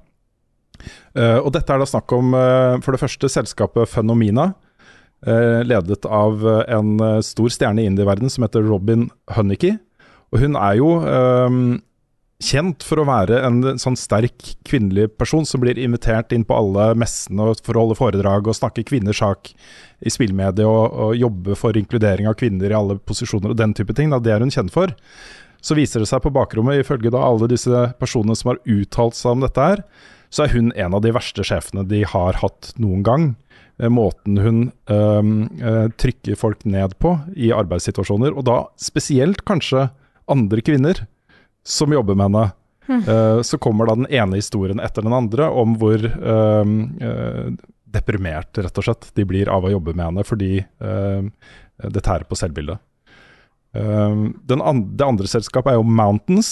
Eh, og dette er da snakk om, eh, for det første, selskapet Phenomena, eh, ledet av en stor stjerne i indie-verden som heter Robin Hunicke. Og hun er jo eh, kjent for å være en sånn sterk kvinnelig person som blir invitert inn på alle messene for å holde foredrag og snakke kvinners sak i spillmediet og, og jobbe for inkludering av kvinner i alle posisjoner og den type ting. Da, det er hun kjent for. Så viser det seg på bakrommet, ifølge da alle disse personene som har uttalt seg om dette her, så er hun en av de verste sjefene de har hatt noen gang. Måten hun øh, trykker folk ned på i arbeidssituasjoner, og da spesielt kanskje andre kvinner som jobber med henne. Hmm. Uh, så kommer da den ene historien etter den andre om hvor uh, uh, deprimert, rett og slett, de blir av å jobbe med henne, fordi uh, det tærer på selvbildet. Uh, den an- det andre selskapet er jo Mountains,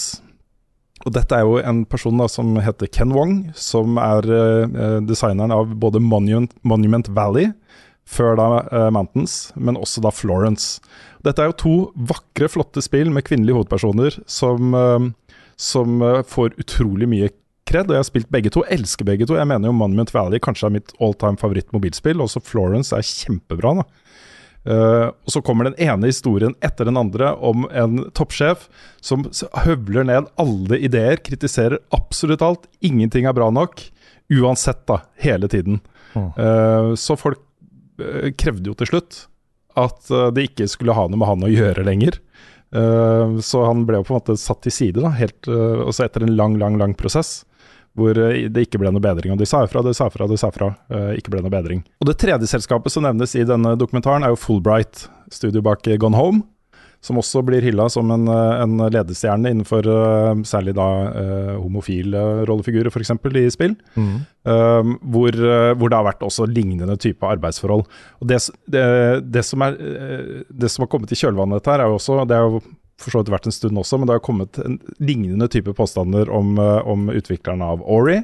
og dette er jo en person da, som heter Ken Wong, som er uh, designeren av både Monument, Monument Valley, før da uh, Mountains, men også da Florence. Dette er jo to vakre, flotte spill med kvinnelige hovedpersoner som, uh, som uh, får utrolig mye kred, og jeg har spilt begge to, elsker begge to. Jeg mener jo Monument Valley kanskje er mitt all-time favoritt mobilspill, også Florence er kjempebra da. Uh, og så kommer den ene historien etter den andre om en toppsjef som høvler ned alle ideer, kritiserer absolutt alt, ingenting er bra nok, uansett da, hele tiden. Mm. Uh, så folk krevde jo til slutt at det ikke skulle ha noe med han å gjøre lenger. Uh, så han ble jo på en måte satt til side da, helt, uh, også etter en lang, lang, lang prosess, hvor uh, det ikke ble noe bedring. Og de sa fra, de sa fra, de sa fra, uh, ikke ble noe bedring. Og det tredje selskapet som nevnes i denne dokumentaren er jo Fulbright, studio bak Gone Home, som også blir hyllet som en, en ledestjerne innenfor uh, særlig da uh, homofile rollefigurer for eksempel i spill, mm. uh, hvor, uh, hvor det har vært også lignende type arbeidsforhold. Og det, det, det, som er, det som har kommet i kjølvannet dette her er jo også, det har jo for så vidt vært en stund også, men det har kommet en lignende type påstander om, uh, om utviklerne av Ori.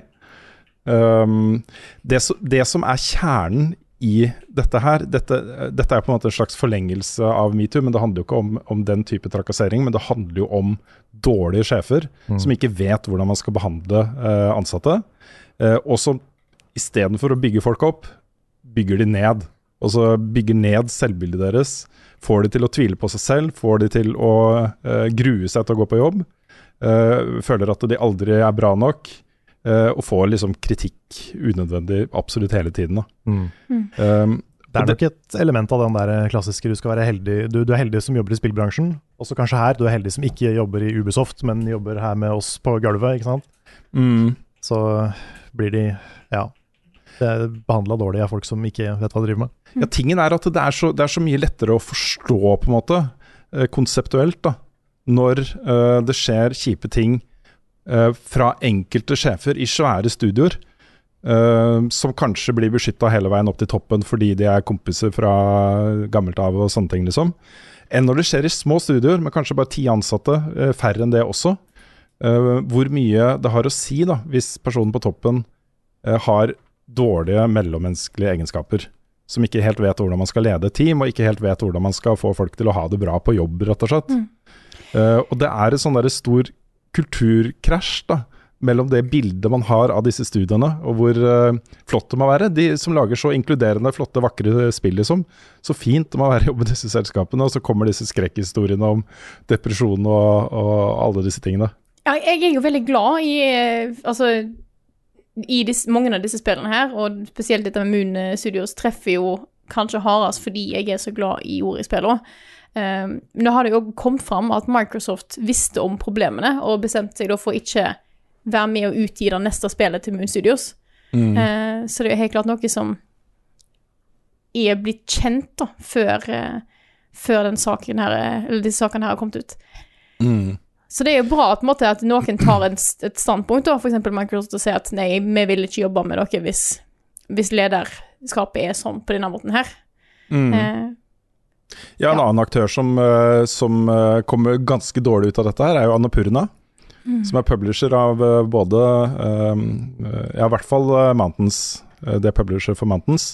Um, det, det som er kjernen i dette her, dette, dette er på en måte en slags forlengelse av MeToo, men det handler jo ikke om, om den type trakassering, men det handler jo om dårlige sjefer mm. som ikke vet hvordan man skal behandle uh, ansatte, uh, og som i stedet for å bygge folk opp, bygger de ned, og så bygger ned selvbildet deres, får de til å tvile på seg selv, får de til å uh, grue seg til å gå på jobb, uh, føler at de aldri er bra nok, Uh, og får liksom kritikk unødvendig absolutt hele tiden. Da. Mm. Mm. Um, Det er nok et element av den der klassiske, du skal være heldig, du, du er heldig som jobber i spillbransjen, og så kanskje her, du er heldig som ikke jobber i Ubisoft, men jobber her med oss på gulvet, ikke sant? Mm. Så blir de, ja, det er behandlet dårlig av folk som ikke vet hva de driver med. Ja, tingen er at det er så, det er så mye lettere å forstå på en måte, eh, konseptuelt da, når eh, det skjer kjipe ting eh, fra enkelte sjefer i svære studioer, Uh, som kanskje blir beskyttet hele veien opp til toppen fordi de er kompiser fra gammelt av og sånne ting liksom. Enn når det skjer i små studioer med kanskje bare ti ansatte, uh, færre enn det også. Uh, hvor mye det har å si da, hvis personen på toppen uh, har dårlige mellommenneskelige egenskaper, som ikke helt vet hvordan man skal lede et team, og ikke helt vet hvordan man skal få folk til å ha det bra på jobb, rett og slett. Mm. Uh, og det er en sånn der stor kulturkrasj da, mellom det bildet man har av disse studiene, og hvor uh, flott det må være. De som lager så inkluderende, flotte, vakre spill, liksom. Så fint det må være å jobbe i disse selskapene, og så kommer disse skrekkhistoriene om depresjon og, og alle disse tingene. Ja, jeg er jo veldig glad i, altså, i disse, mange av disse spillene her, og spesielt dette med Moon Studios treffer jo kanskje hardest fordi jeg er så glad i ord i spillene. Um, men da har det jo kommet fram at Microsoft visste om problemene, og bestemte seg da for ikke være med å utgi det neste spillet til Moon Studios. Mm. Uh, så det er helt klart noe som er blitt kjent da, før, uh, før den saken her, eller disse sakene her har kommet ut. Mm. Så det er jo bra at, måte, at noen tar en, et standpunkt, da, for eksempel Microsoft, og sier at nei, vi vil ikke jobbe med dere hvis, hvis lederskapet er sånn på denne måten her. Mm. Uh, ja, en ja. annen aktør som, uh, som uh, kommer ganske dårlig ut av dette her, er jo Annapurna. Mm. Som er publisher av uh, både, um, uh, ja, i hvert fall uh, Mountains, uh, det er publisher for Mountains,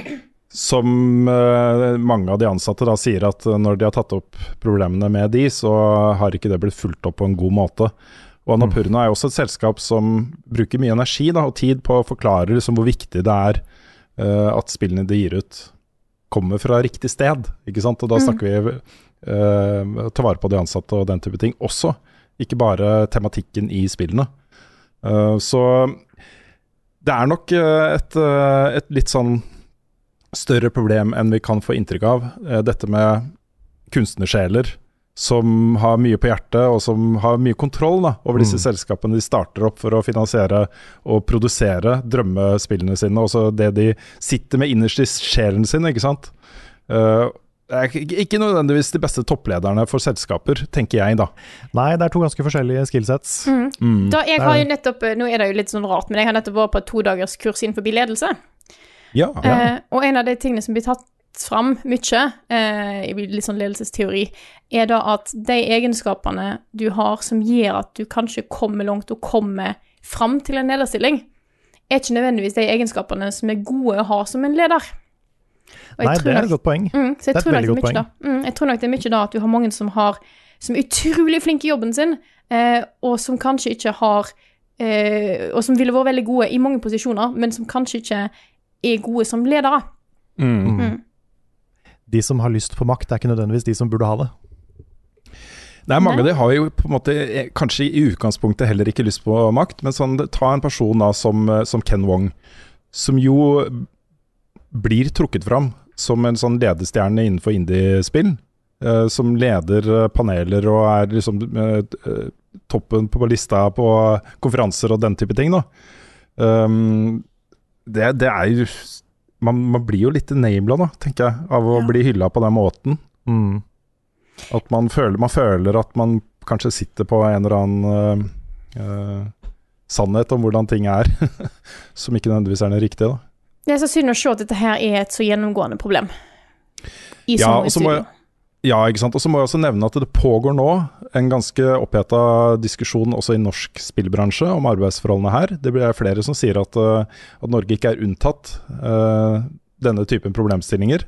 som uh, mange av de ansatte da sier at uh, når de har tatt opp problemene med de, så har ikke det blitt fulgt opp på en god måte. Og Annapurna mm. er også et selskap som bruker mye energi da, og tid på å forklare liksom, hvor viktig det er uh, at spillene de gir ut kommer fra riktig sted, ikke sant? Og da snakker mm. vi uh, ta vare på de ansatte og den type ting også. Ikke bare tematikken i spillene. Uh, så det er nok uh, et, uh, et litt sånn større problem enn vi kan få inntrykk av. Uh, dette med kunstnersjeler som har mye på hjertet, og som har mye kontroll da, over disse mm. selskapene de starter opp for å finansiere og produsere drømmespillene sine, og så det de sitter med innerst i sjelen sin, ikke sant? Uh, Det er ikke nødvendigvis de beste topplederne for selskaper, tenker jeg da. Nei, det er to ganske forskjellige skillsets. Mm. Mm. Da, jeg har jo nettopp, nå er det jo litt sånn rart, men jeg har nettopp vært på et to dagers kurs innenfor ledelse. Ja, ja. Eh, og en av de tingene som blir tatt fram mye, eh, i litt sånn ledelsesteori, er da at de egenskapene du har som gjør at du kanskje kommer langt og kommer fram til en lederstilling, er ikke nødvendigvis de egenskapene som er gode å ha som en leder. Nei, det er et godt poeng. Mm, så jeg det er tror et veldig godt poeng. Da, mm, jeg tror nok det er mye da at du har mange som har som er utrolig flinke i jobben sin, eh, og som kanskje ikke har eh, og som ville vært veldig gode i mange posisjoner, men som kanskje ikke er gode som ledere. Mm. Mm. De som har lyst på makt er ikke nødvendigvis de som burde ha det. Nei, mange av de har jo på en måte kanskje i utgangspunktet heller ikke lyst på makt, men sånn, ta en person da som, som Ken Wong, som jo blir trukket fram som en sånn ledestjerne innenfor indie-spill, eh, som leder paneler og er liksom eh, toppen på lista på konferanser og den type ting da. Um, det, det er jo man, man blir jo litt enablet da, tenker jeg, av å ja. bli hyllet på den måten. Mm. At man føler, man føler at man kanskje sitter på en eller annen uh, uh, sannhet om hvordan ting er, som ikke nødvendigvis er den riktige da. Det er så synd å se at dette her er et så gjennomgående problem i ja, sånne studier. Ja, ikke sant. Og så må jeg også nevne at det pågår nå en ganske opphetet diskusjon også i norsk spillbransje om arbeidsforholdene her. Det blir flere som sier at, uh, at Norge ikke er unntatt uh, denne typen problemstillinger.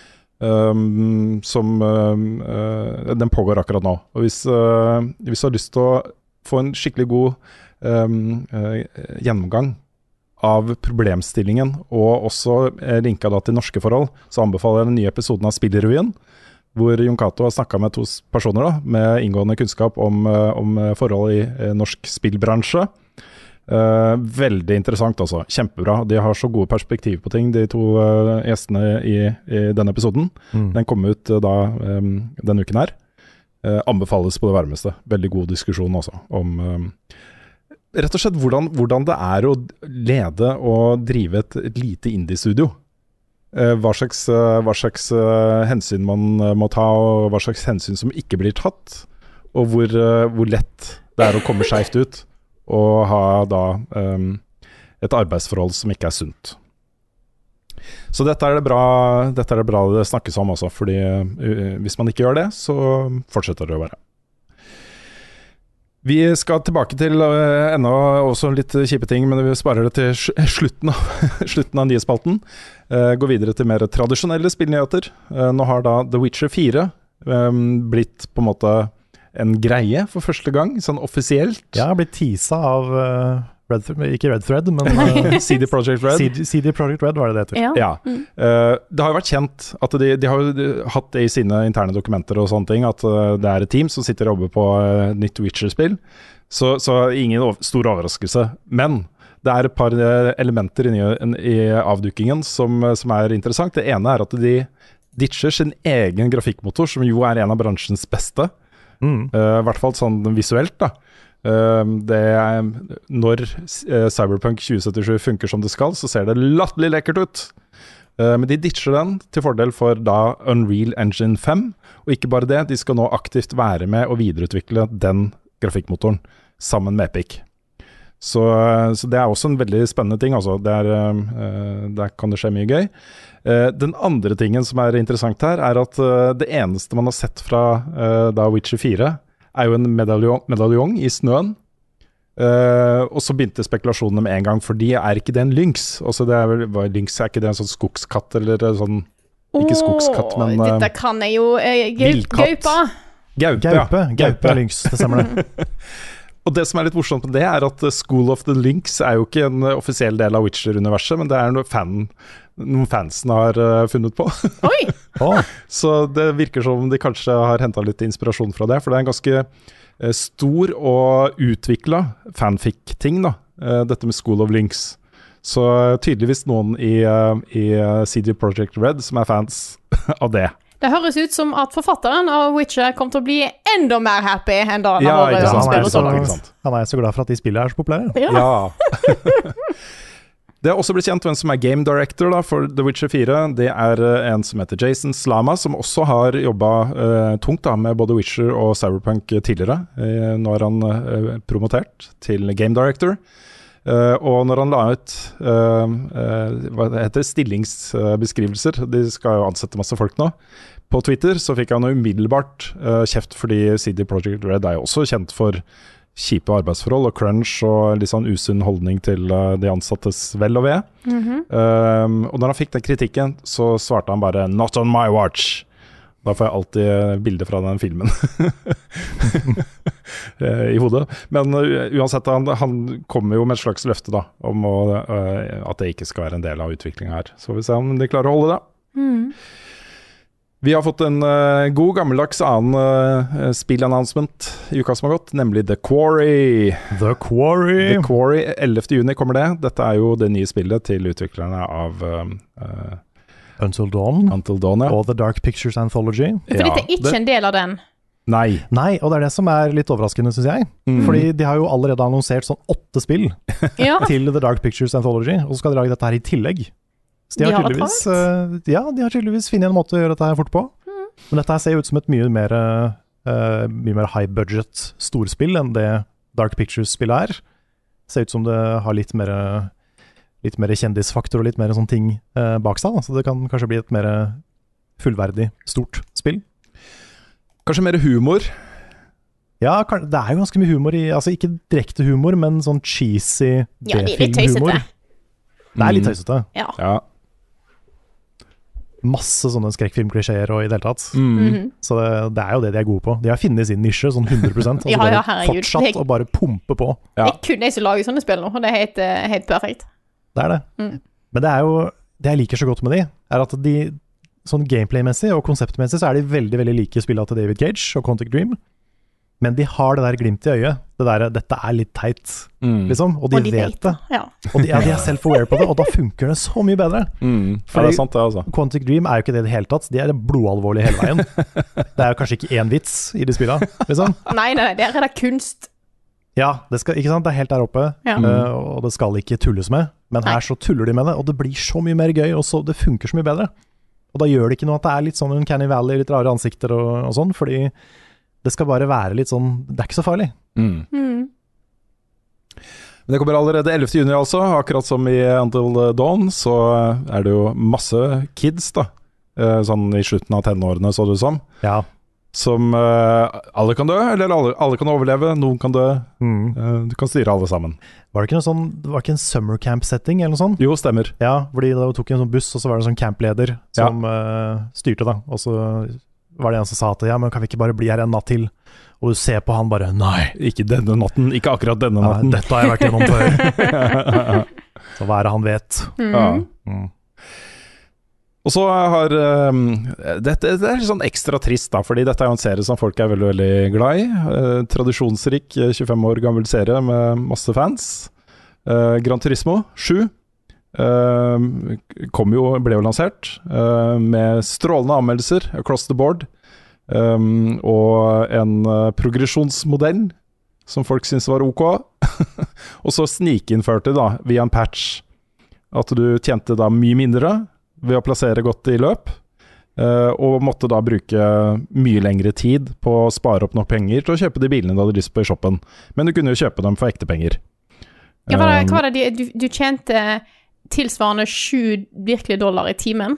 Um, som uh, den pågår akkurat nå. Og hvis, uh, hvis du har lyst til å få en skikkelig god um, uh, gjennomgang av problemstillingen, og også eh, linka da til norske forhold, så anbefaler jeg den nye episoden av Spillrevyen, hvor Jon Cato har snakket med to personer da, med inngående kunnskap om, om forhold i eh, norsk spillbransje. Uh, veldig interessant altså, kjempebra. De har så gode perspektiv på ting, de to uh, gjestene i, i denne episoden. Mm. Den kom ut uh, da um, denne uken her. Uh, anbefales på det varmeste. Veldig god diskusjon også om um, rett og slett hvordan, hvordan det er å lede og drive et, et lite indie-studio. Uh, hva slags, uh, hva slags uh, hensyn man uh, må ta, og hva slags hensyn som ikke blir tatt, og hvor, uh, hvor lett det er å komme skjevt ut. Og ha da um, et arbeidsforhold som ikke er sunt. Så dette er det bra dette er det bra det snakkes om også, fordi uh, hvis man ikke gjør det, så fortsetter det å være. Vi skal tilbake til uh, enda også litt kjipe ting, men vi sparer det til slutten av, slutten av nyhetsspalten. Uh, går videre til mer tradisjonelle spillnyheter. Uh, nå har da The Witcher fire um, blitt på en måte en greie for første gang, sånn offisielt. Ja, blitt teasa av uh, Red Thread, ikke Red Thread, men uh, C D Projekt Red. C D, C D Projekt Red var det det heter. Ja. Ja. Mm. Uh, det har jo vært kjent at de, de har jo hatt det i sine interne dokumenter og sånne ting, at uh, det er et team som sitter og jobber på uh, nytt Witcher-spill. Så, så ingen ov- stor overraskelse. Men det er et par uh, elementer inni, i avdukingen som, som er interessant. Det ene er at de ditcher sin egen grafikkmotor, som jo er en av bransjens beste. Mm. Uh, I hvert fall sånn visuelt da. Uh, det er, når uh, Cyberpunk tjue syttisju funker som det skal, så ser det latterlig lekkert ut. Uh, men de ditcher den til fordel for da Unreal Engine fem, og ikke bare det, de skal nå aktivt være med å videreutvikle den grafikkmotoren sammen med Epic. Så, så det er også en veldig spennende ting, altså. Det er, uh, der kan det skje mye gøy. Uh, den andre tingen som er interessant her, er at uh, det eneste man har sett fra uh, da Witcher fire, er jo en medaljong, medaljong i snøen. Uh, og så begynte spekulasjonene med en gang, for de er ikke det en lynx? Altså det er vel, hva, lynx er ikke det en sånn skogskatt, eller sånn, ikke skogskatt, men uh, dette kan jeg jo, uh, gaupa. Gaupe, Gaupe, ja. Gaupe er lynx, det stemmer det. Og det som er litt morsomt med det, er at School of the Lynx er jo ikke en offisiell del av Witcher-universet, men det er noe fan, noen fansen har uh, funnet på. Oi! oh. Så det virker som de kanskje har hentet litt inspirasjon fra det, for det er en ganske uh, stor og utviklet fanfic-ting da, uh, dette med School of Lynx. Så uh, tydeligvis noen i, uh, i uh, C D Projekt Red som er fans av det. Det høres ut som at forfatteren av Witcher kommer til å bli enda mer happy enn da han ja, har vært han, er så, sånn. han er så glad for at de spillene er så populære. Ja. Ja. Det har også blitt kjent hvem som er game director da, for The Witcher fire. Det er uh, en som heter Jason Slama, som også har jobbet uh, tungt da, med både Witcher og Cyberpunk tidligere. Uh, nå er han uh, promotert til game director. Uh, og når han la ut uh, uh, hva det heter, stillingsbeskrivelser, uh, de skal jo ansette masse folk nå, på Twitter, så fikk han umiddelbart uh, kjeft, fordi C D Projekt Red er jo også kjent for kjipe arbeidsforhold og crunch og litt sånn usunn holdning til uh, de ansattes vel og ve. Mm-hmm. um, og når han fikk den kritikken, så svarte han bare «Not on my watch». Da får jeg alltid bilder fra den filmen i hodet. Men uh, uansett, han, han kommer jo med et slags løfte da, om å, uh, at det ikke skal være en del av utviklingen her. Så vi ser om de klarer å holde det. Mm. Vi har fått en uh, god gammeldags annen uh, spill-announcement i uka som har gått, nemlig The Quarry. The Quarry. The Quarry, ellevte juni kommer det. Dette er jo det nye spillet til utviklerne av uh, uh, Until Dawn, Until Dawn ja. og The Dark Pictures Anthology. For ja, dette er ikke det, en del av den. Nei. Nei, og det er det som er litt overraskende, synes jeg. Mm. Fordi de har jo allerede annonsert sånn åtte spill ja. til The Dark Pictures Anthology, og så skal de lage dette her i tillegg. Så de, de har tydeligvis uh, Ja, de har tydeligvis funnet en måte å gjøre dette her fort på. Mm. Men dette her ser ut som et mye mer, uh, mye mer high budget storspill enn det Dark Pictures-spillet er. Ser ut som det har litt mer litt mer kjendisfaktor og litt mer sånne ting uh, bak seg, da. Så det kan kanskje bli et mer fullverdig, stort spill. Kanskje mer humor? Ja, det er jo ganske mye humor i, altså ikke direkte humor, men sånn cheesy ja, B-filmhumor. Det er litt tøysete. Ja. ja. Masse sånne skrekkfilmklisjeer og i det hele tatt. Mm. Så det, det er jo det de er gode på. De har funnet sin nisje sånn hundre prosent. Altså ja, ja, bare fortsatt å bare pumpe på. Ja. Det er kun de som lager sånne spill nå, og det er helt, helt perfekt. Det er det. Mm. Men det er jo, det jeg liker så godt med de, er at de, sånn gameplay-messig og konseptmessig, så er de veldig, veldig like spillene til David Cage og Quantic Dream. Men de har det der glimt i øyet. Det der, dette er litt teit, Mm. liksom. Og de, Og de vet vet det. Ja. Og de, ja, de er self-aware på det, og da funker det så mye bedre. Mm. Ja, Fordi- det er sant det, altså. Quantic Dream er jo ikke det i det hele tatt. De er blodalvorlige hele veien. Det er jo kanskje ikke én vits i de spillene, liksom. Nei, nei, der er det kunst. Ja, det skal, ikke sant? Det er helt der oppe, Ja. eh, og det skal ikke tulles med. Men Nei. her så tuller de med det, og det blir så mye mer gøy, og så, det funker så mye bedre. Og da gjør det ikke noe at det er litt sånn Uncanny Valley, litt rare ansikter og, og sånn, fordi det skal bare være litt sånn, det er ikke så farlig. Mm. Mm. Men det kommer allerede ellevte juni altså, akkurat som i Until Dawn, så er det jo masse kids da, eh, sånn i slutten av tenårene så det ut som, Ja. som eh, alle kan dø, eller alle, alle kan overleve, noen kan dø, Mm. eh, du kan styre alle sammen. Var det ikke noe sånn, det var ikke en summer camp-setting eller noe sånt? Jo, stemmer. Ja, fordi da tok en sånn buss, og så var det en sånn campleder som eh, styrte da, og så var det en som sa at ja, men kan vi ikke bare bli her en natt til? Og du ser på han bare, nei, Ikke denne natten, ikke akkurat denne nei natten. dette har jeg vært gjennom før. Så hva er det han vet? Mm. Ja. Mm. Og så har um, dette, det er litt sånn ekstra trist da, fordi dette er jo en serie som folk er veldig, veldig glad i. Uh, tradisjonsrik, eh, tjuefem år gammel serie med masse fans. Uh, Gran Turismo sju uh, kom jo, ble jo lansert uh, med strålende anmeldelser across the board. Um, og en uh, progresjonsmodell som folk syntes var ok. Og så snikinnførte da, via en patch, at du tjente da mye mindre ved å plassere godt i løp, uh, og måtte da bruke mye lengre tid på å spare opp nok penger til å kjøpe de bilene du hadde lyst på i shoppen. Men du kunne jo kjøpe dem for ekte penger. Ja, hva var det, Um, hva var det de, du, du tjente tilsvarende sju virkelige dollar i timen?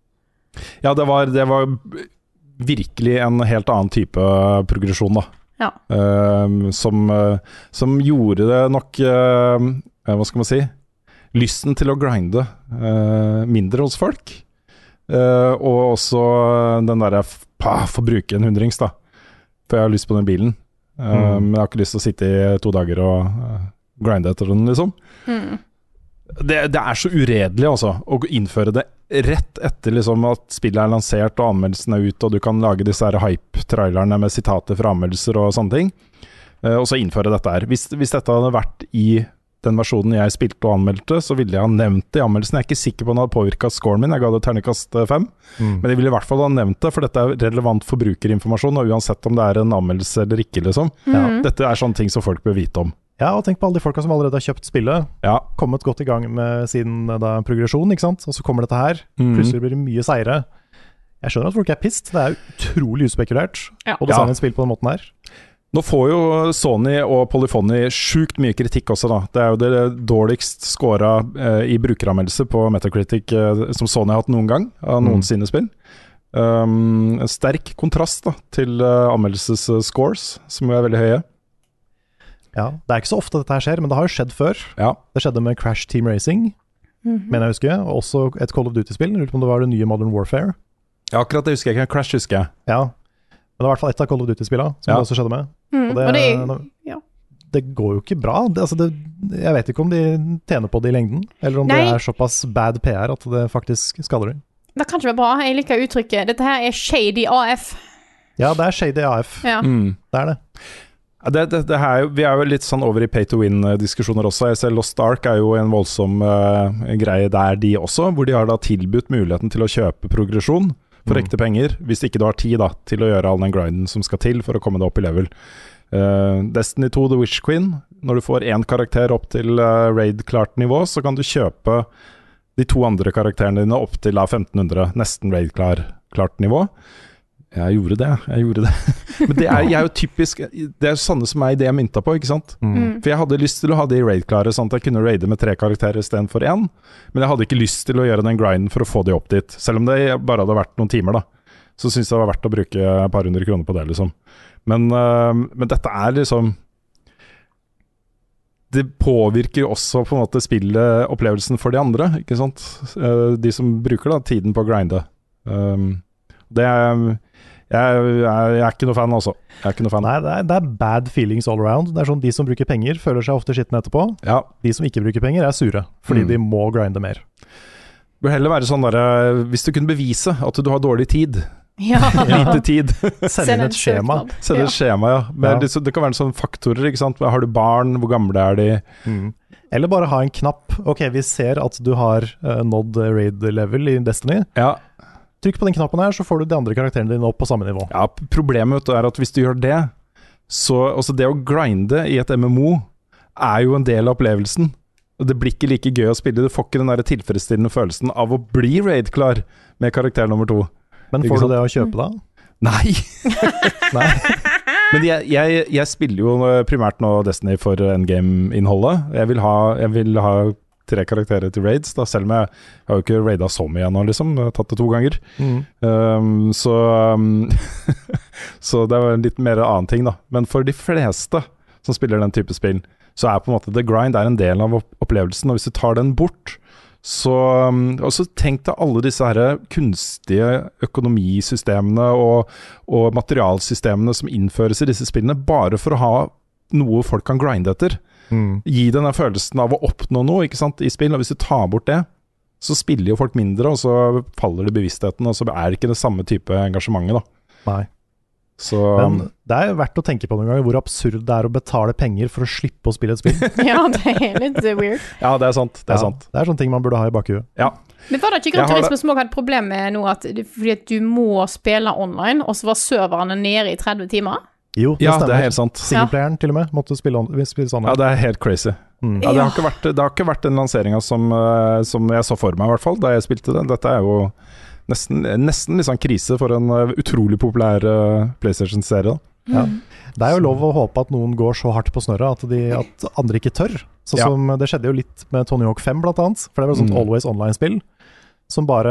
Ja, det var, det var virkelig en helt annen type progresjon da. Ja. Um, som, uh, som gjorde det nok, uh, hva skal man si, lysten til å grinde uh, mindre hos folk. Uh, og også den der, pa, få bruke en hundrings da, for jeg har lyst på den bilen. Uh, Mm. Men jeg har ikke lyst til å sitte i to dager og uh, grinde etter den, liksom. Mm. Det, det er så uredelig altså, å innføre det rett etter liksom, at spillet er lansert og anmeldelsen er ute, og du kan lage disse her hype-trailerne med sitater fra anmeldelser og sånne ting, uh, og så innføre dette her. Hvis, hvis dette hadde vært i den versjonen jeg spilte og anmeldte, så ville jeg ha nevnt det i anmeldelsen. Jeg er ikke sikker på om det hadde påvirket scoren min, jeg ga det terningkast fem, Mm. men jeg ville i hvert fall ha nevnt det, for dette er relevant forbrukerinformasjon, og uansett om det er en anmeldelse eller ikke, liksom. Ja. Mm. Dette er sånne ting som folk bør vite om. Ja, og tenk på alle de folka som allerede har kjøpt spillet, Ja. kommet godt i gang med sin eh, da, progresjon, ikke sant? Og så kommer dette her, Mm. plutselig blir det mye seire. Jeg skjønner at folk er pissed, det er utrolig uspekulert Ja. å designe Ja. et spill på den måten her. Nå får jo Sony og Polyphony sjukt mye kritikk også, da. Det er jo det dårligst scora eh, i brukeranmeldelse på Metacritic eh, som Sony har hatt noen gang, av noen Mm. sine spill. Um, en sterk kontrast da, til uh, anmeldelsesscores, som jo er veldig høye. Ja, det er ikke så ofte dette her skjer, men det har jo skjedd før. Ja. Det skjedde med Crash Team Racing, Mhm. mener jeg husker, og også et Call of Duty-spill. Jeg lurer på om det var det nye Modern Warfare. ja, akkurat det husker jeg ikke. Crash husker jeg. Ja, men det var i hvert fall et av Call of Duty-spillene som Ja. det også skjedde med. Mm. Og det, Og det, ja. det går jo ikke bra. Det, altså det, jeg vet ikke om de tjener på det i lengden, eller om Nei. det er såpass bad P R at det faktisk skader dem. Det kan ikke være bra. Jeg liker uttrykket. Dette her er shady A F. Ja, det er shady A F. Ja. Mm. Det er det. Ja, Det, det, det her, vi er jo litt sånn over i pay to win-diskusjoner også. Jeg ser Lost Ark er jo en voldsom uh, greie der, de også, hvor de har da tilbudt muligheten til å kjøpe progresjon for Mm. ekte penger, hvis ikke du har tid da, til å gjøre all den grinden som skal til for å komme deg opp i level. Uh, Destiny to The Witch Queen, når du får én karakter opp til uh, raid-klart nivå, så kan du kjøpe de to andre karakterene dine opp til da, femten hundre, nesten raid-klart nivå. Jeg gjorde det, jeg gjorde det. Men det er, jeg er jo typisk, det er sånne som er det jeg mynta på, ikke sant? Mm. Mm. For jeg hadde lyst til å ha de raid-klare, sånn at jeg kunne raide med tre karakterer istedenfor én. Men jeg hadde ikke lyst til å gjøre den grinden for å få de opp dit. Selv om det bare hadde vært noen timer, da. Så syns jeg det var verdt å bruke et par hundre kroner på det, liksom. Men, øh, men dette er liksom Det påvirker jo også på en måte spilleopplevelsen for de andre, ikke sant? Eh, De som bruker da tiden på å grinde. Um, det er jeg, jeg, jeg er ikke noe fan, altså. Jeg er ikke noe fan. Nei, det er, det er bad feelings all around. Det er sånn, de som bruker penger, føler seg ofte skitne etterpå. Ja, De som ikke bruker penger, er sure, fordi Mm. de må grinde mer. det bør heller være sånn der, hvis du kunne bevise at du har dårlig tid, Ja. Lite tid. Send inn et skjema. Send et skjema, ja. Men det, det kan være sånne faktorer, ikke sant. Har du barn, hvor gamle er de? Mm. Eller bare ha en knapp. Ok, vi ser at du har uh, nådd raid level i Destiny. Ja. Trykk på den knappen her, så får du de andre karakterene dine opp på samme nivå. Ja, problemet vet du, er at hvis du gjør det, så altså det å grinde i et M M O er jo en del av opplevelsen. Og det blir ikke like gøy å spille. Du får ikke den der tilfredsstillende følelsen av å bli raid-klar med karakter nummer to. Men får du det å kjøpe da? Nei. Nei. Men jeg, jeg, jeg spiller jo primært nå Destiny for endgame-innholdet. Jeg vil ha, jeg vil ha tre karakterer til raids, da, selv om jeg, jeg har jo ikke raida så mye ennå, liksom. Jeg har tatt det to ganger. Mm. Um, så, um, så det er en litt mer annen ting, da. Men for de fleste som spiller den type spill, så er på en måte the grind er en del av opplevelsen, og hvis du tar den bort, så og så tenk deg alle disse her kunstige økonomisystemene og, og materialsystemene som innføres i disse spillene, bare for å ha noe folk kan grinde etter. Mm. Gi den følelsen av å oppnå noe, ikke sant, i spill, og hvis du tar bort det, så spiller jo folk mindre, og så faller det bevisstheten, og så er det ikke det samme type engasjementet, da. Nei. Så, men det er jo verdt å tenke på noen ganger hvor absurd det er å betale penger for å slippe å spille et spill. Ja, det er litt weird. Ja, det er sant. Det er, ja, sant. Det er sånne ting man burde ha i bakhuet. Ja. Men var det ikke Gran Turismo som også hadde et problem med nå, at, fordi at du må spille online, og så var serverne nede i tretti timer? Jo, det ja, stemmer. Det er helt sant. Singleplayeren til og med måtte spille, on, spille sånn. Ja, det er helt crazy. Mm. Ja, det, har ikke vært, det har ikke vært den lanseringen som, som jeg så for meg, i hvert fall, da jeg spilte det. Dette er jo Nesten, nesten litt sånn krise for en uh, utrolig populær uh, PlayStation-serie. Ja. Det er jo lov å håpe at noen går så hardt på snørret at, de, at andre ikke tør. Sånn ja. som det skjedde jo litt med Tony Hawk fem blant annet. For det var et sånt mm. Always Online-spill som bare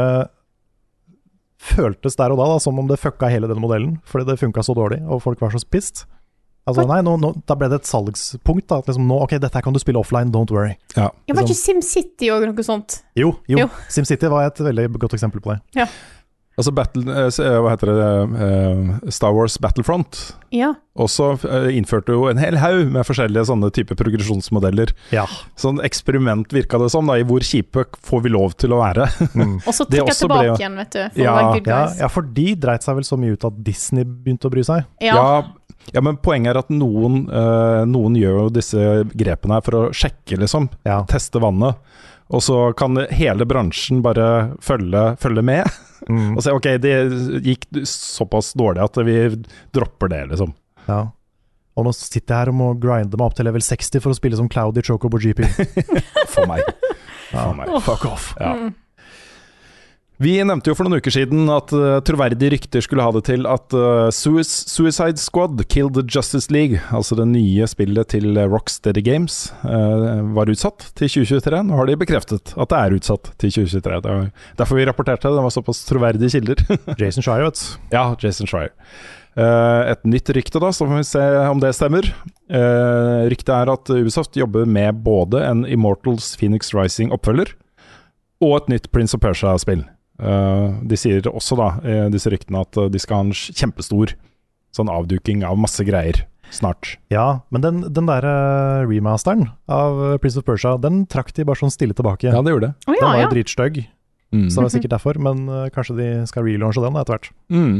føltes der og da, da som om det fucka hele den modellen. Fordi det funka så dårlig, og folk var så pissed. Altså, nei, nå, nå, da ble det et salgspunkt. Da, at liksom, nå, ok, dette kan du spille offline, don't worry. Ja. Ja, var ikke SimCity og noe sånt? Jo, jo. jo. SimCity var et veldig godt eksempel på det. Ja. Altså, battle, hva heter det, uh, Star Wars Battlefront ja. også uh, innførte jo en hel haug med forskjellige sånne type progresjonsmodeller. Ja. Sånn eksperiment virka det som, da, i hvor kjipe får vi lov til å være. Mm. Og så trekke tilbake ble, igjen, vet du. For ja, å være good guys. Ja, ja, for de dreit seg vel så mye ut at Disney begynte å bry seg. Ja, ja. Ja, men poenget er at noen, øh, noen gjør jo disse grepene her for å sjekke, liksom. Ja. Teste vannet. Og så kan hele bransjen bare følge, følge med. Mm. Og se, ok, det gikk såpass dårlig at vi dropper det, liksom. Ja. Og nå sitter jeg her og må grinde meg opp til level seksti for å spille som Cloud i Chocobo G P. For meg. Ja. For meg. Fuck off. Ja. Mm. Vi nevnte jo for noen uker siden at uh, troverdige rykter skulle ha det til at uh, Suicide Squad Killed Justice League, altså det nye spillet til Rocksteady Games, uh, var utsatt til tjue tjuetre. Nå har de bekreftet at det er utsatt til tjue tjuetre. Det var derfor vi rapporterte det, det var såpass troverdige kilder. Jason Schreier, vet du. Ja, Jason Schreier. Uh, et nytt rykte da, så får vi se om det stemmer. Uh, ryktet er at Ubisoft jobber med både en Immortals Phoenix Rising oppfølger og et nytt Prince of Persia-spill. Uh, de sier også da, i disse ryktene, at de skal ha en kjempestor sånn avduking av masse greier snart. Ja, men den, den der uh, remasteren av Prince of Persia, den trakk de bare sånn stille tilbake. Ja, det gjorde det. Oh, ja, den var jo ja. dritstøgg, mm. så det er sikkert derfor, men uh, kanskje de skal relaunche den etter hvert. Mm.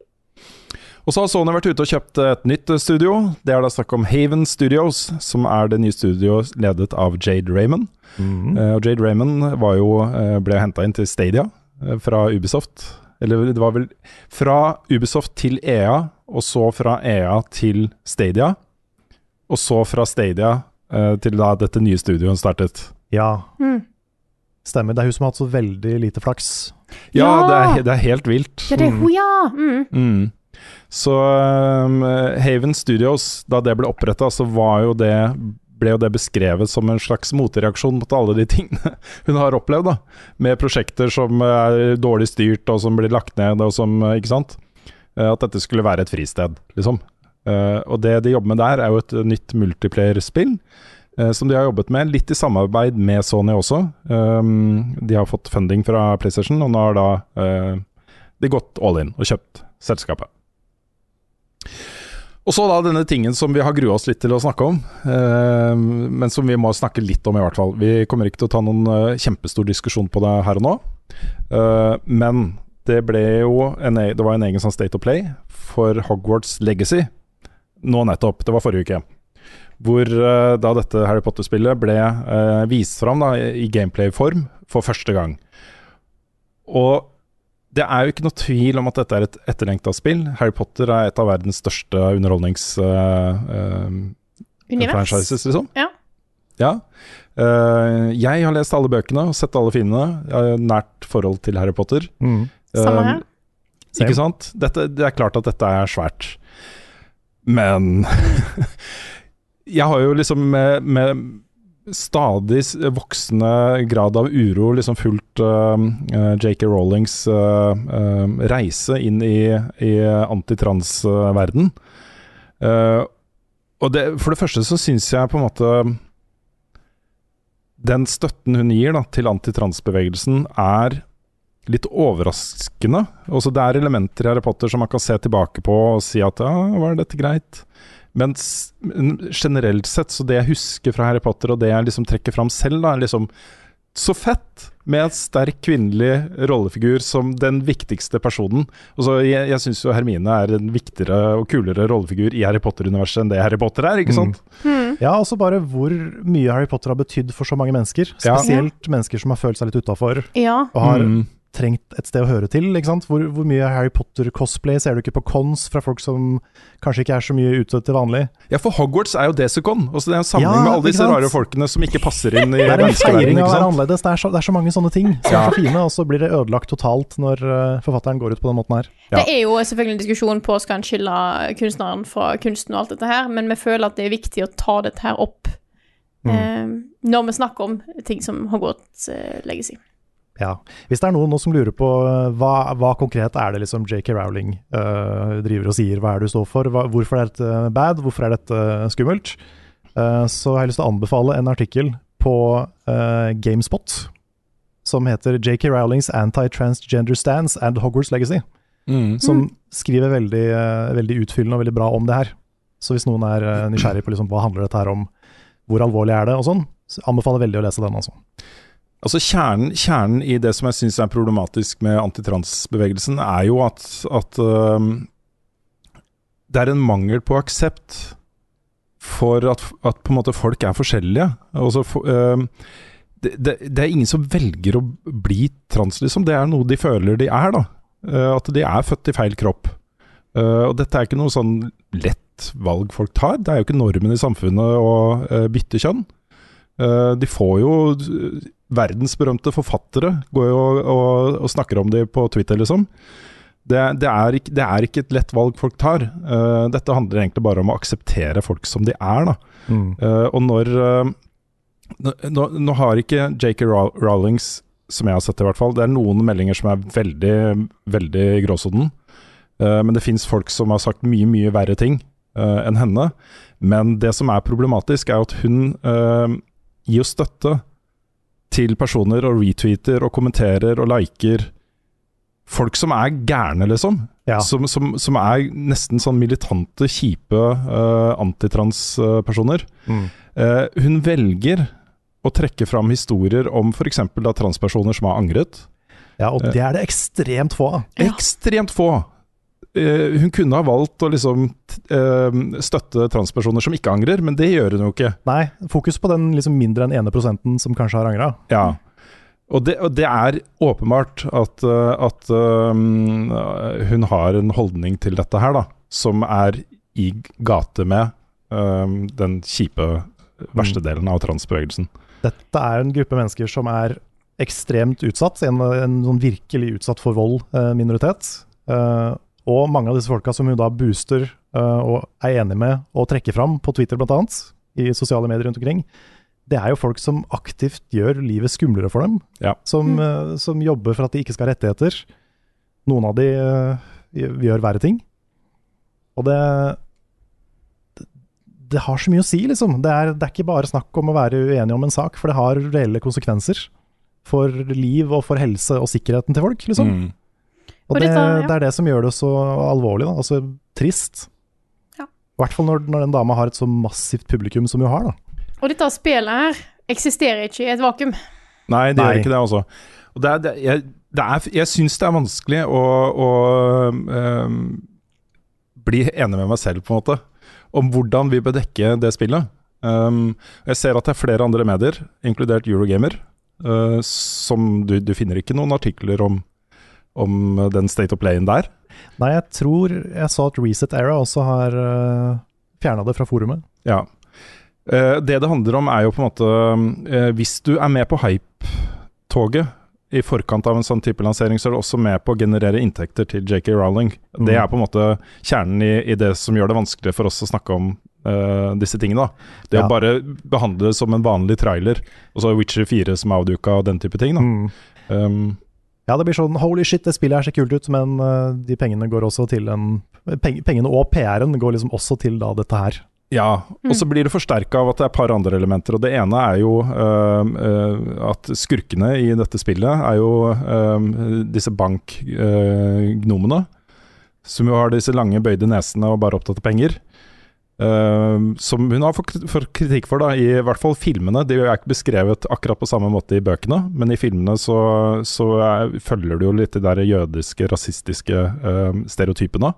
Og så har Sony vært ute og kjøpt et nytt studio. Det er da snakk om Haven Studios, som er det nye studioet ledet av Jade Raymond. Mm. Uh, og Jade Raymond var jo, uh, ble hentet inn til Stadia fra Ubisoft, eller det var vel fra Ubisoft til E A, og så fra E A til Stadia, og så fra Stadia eh, til da dette nye studioet startet. Ja, mm. stemmer. Det er hun som har hatt så veldig lite flaks. Ja, ja. Det, er, det er helt vilt. Ja, det er hun, ja. Mm. Mm. Så um, Haven Studios, da det ble opprettet, så var jo det ble jo det beskrevet som en slags motreaksjon mot alle de tingene hun har opplevd, da. Med prosjekter som er dårlig styrt, og som blir lagt ned, og som, ikke sant? At dette skulle være et fristed, liksom. Og det de jobber med der, er jo et nytt multiplayer-spill, som de har jobbet med, litt i samarbeid med Sony også. De har fått funding fra PlayStation, og nå har da de gått all in og kjøpt selskapet. Og så da denne tingen som vi har grua oss litt til å snakke om, eh, men som vi må snakke litt om i hvert fall. Vi kommer ikke til å ta noen eh, kjempestor diskusjon på det her og nå, eh, men det ble jo en, e- det var en egen sånn State of Play for Hogwarts Legacy. Nå nettopp, det var forrige uke. Hvor uh, da dette Harry Potter-spillet ble uh, vist fram da, i gameplay-form for første gang. Og det er jo ikke noe tvil om at dette er et etterlengtet spill. Harry Potter er et av verdens største underholdnings-franchises, uh, uh, liksom. Ja. Ja. Uh, jeg har lest alle bøkene og sett alle filmene. Jeg har nært forhold til Harry Potter. Mm. Samme her. Uh, ikke sant? Dette, det er klart at dette er svært. Men jeg har jo liksom med, med stadig voksende grad av uro liksom fulgt uh, uh, J K Rowlings uh, uh, reise inn i, i antitrans-verden. Uh, og det, for det første så synes jeg på en måte den støtten hun gir da, til antitransbevegelsen er litt overraskende. Også det er elementer i Harry Potter som man kan se tilbake på og si at ja, var dette greit? Men generelt sett, så det jeg husker fra Harry Potter, og det jeg liksom trekker fram selv, da, er liksom så fett med en sterk kvinnelig rollefigur som den viktigste personen. Og så jeg, jeg synes jo Hermine er en viktigere og kulere rollefigur i Harry Potter-universet enn det Harry Potter er, ikke sant? Mm. Mm. Ja, også bare hvor mye Harry Potter har betydd for så mange mennesker. Spesielt ja. mennesker som har følt seg litt utenfor, ja. og har mm. trengt et sted å høre til, ikke sant? Hvor, hvor mye Harry Potter-cosplay ser du ikke på cons fra folk som kanskje ikke er så mye ute til vanlig? Ja, for Hogwarts er jo Desicon. Også det er en samling ja, med alle disse rare folkene som ikke passer inn i det er en feiring av å være sant? annerledes. Det er, så, det er så mange sånne ting som ja. er så fine, og så blir det ødelagt totalt når uh, forfatteren går ut på den måten her. Ja. Det er jo selvfølgelig en diskusjon på skal en skille kunstneren fra kunsten og alt dette her, men vi føler at det er viktig å ta dette her opp mm. eh, når vi snakker om ting som Hogwarts eh, legacy. Ja, hvis det er noen nå som lurer på hva, hva konkret er det liksom J K Rowling uh, driver og sier, hva er det du står for, hva, hvorfor er dette bad, hvorfor er dette skummelt, uh, så har jeg lyst til å anbefale en artikkel på uh, GameSpot som heter J K Rowlings Anti-Transgender Stance and Hogwarts Legacy, mm. som skriver veldig, uh, veldig utfyllende og veldig bra om det her. Så hvis noen er uh, nysgjerrig på liksom, hva handler dette her om, hvor alvorlig er det og sånn, så anbefaler veldig å lese den altså. Altså kjernen, kjernen i det som jeg synes er problematisk med antitransbevegelsen er jo at, at uh, det er en mangel på aksept for at, at på en måte folk er forskjellige. Altså, for, uh, det, det, det er ingen som velger å bli trans, liksom. Det er noe de føler de er, da. Uh, at de er født i feil kropp. Uh, og dette er ikke noe sånn lett valg folk tar. Det er jo ikke normen i samfunnet å uh, bytte kjønn. Uh, de får jo verdensberømte forfattere går jo og, og, og snakker om det på Twitter, liksom. Det, det, er ikke, det er ikke et lett valg folk tar. Uh, dette handler egentlig bare om å akseptere folk som de er, da. Mm. Uh, og når uh, nå, nå har ikke J K Rowlings, som jeg har sett i hvert fall, det er noen meldinger som er veldig, veldig gråsoden. Uh, men det finnes folk som har sagt mye, mye verre ting uh, enn henne. Men det som er problematisk er at hun uh, gir støtte til personer og retweeter og kommenterer og liker folk som er gærne, liksom. Ja. Som, som, som er nesten sånn militante, kjipe uh, antitrans-personer. Mm. Uh, hun velger å trekke fram historier om for eksempel da, transpersoner som har angret. Ja, og det er det ekstremt få av. Ja. Ekstremt få! Uh, hun kunne ha valgt å liksom uh, støtte transpersoner som ikke angrer, men det gjør hun jo ikke. Nei, fokus på den liksom mindre enn ene prosenten som kanskje har angret. Ja, og det, og det er åpenbart at, uh, at um, hun har en holdning til dette her da, som er i gate med um, den kjipe verste delen av transbevegelsen. Dette er en gruppe mennesker som er ekstremt utsatt, en, en sånn virkelig utsatt for vold uh, minoritet. Uh, Og mange av disse folka som hun da booster uh, og er enig med og trekker fram på Twitter blant annet, i sosiale medier rundt omkring, det er jo folk som aktivt gjør livet skumlere for dem. Ja. Som, mm. uh, som jobber for at de ikke skal ha rettigheter. Noen av de uh, gjør verre ting. Og det, det det har så mye å si, liksom. Det er, det er ikke bare snakk om å være uenig om en sak, for det har reelle konsekvenser for liv og for helse og sikkerheten til folk, liksom. Mm. Og, og det, dette, ja. det er det som gjør det så alvorlig, da. Altså trist. Ja. I hvert fall når, når den dama har et så massivt publikum som hun har, da. Og dette spillet her eksisterer ikke i et vakuum. Nei, det Nei. gjør ikke det, altså. Og det er, det, jeg, det er, jeg synes det er vanskelig å, å um, bli enig med meg selv på en måte, om hvordan vi bør dekke det spillet. Um, jeg ser at det er flere andre medier, inkludert Eurogamer, uh, som du, du finner ikke noen artikler om, om den state of playen der. Nei, jeg tror jeg så at Reset Era også har uh, fjernet det fra forumet. Ja. Uh, det det handler om er jo på en måte, uh, hvis du er med på hype-toget, i forkant av en sånn type lansering, så er det også med på å generere inntekter til J K Rowling. Mm. Det er på en måte kjernen i, i det som gjør det vanskelig for oss å snakke om uh, disse tingene. Da. Det ja. Å bare behandle det som en vanlig trailer, og så Witcher fire som er avduka og den type ting. Da. Mm. Um, ja, det blir sånn, holy shit, det spillet er så kult ut, men uh, de pengene går også til en... Peng, pengene og P R-en går liksom også til da dette her. Ja, og så blir det forsterket av at det er et par andre elementer, og det ene er jo uh, uh, at skurkene i dette spillet er jo uh, disse bankgnomene, uh, som jo har disse lange bøyde nesene og bare opptatt av penger, uh, som hun har fått kritikk for da, i hvert fall filmene. De er ikke beskrevet akkurat på samme måte i bøkene, men i filmene så, så er, følger det jo litt de der jødiske, rasistiske uh, stereotypene.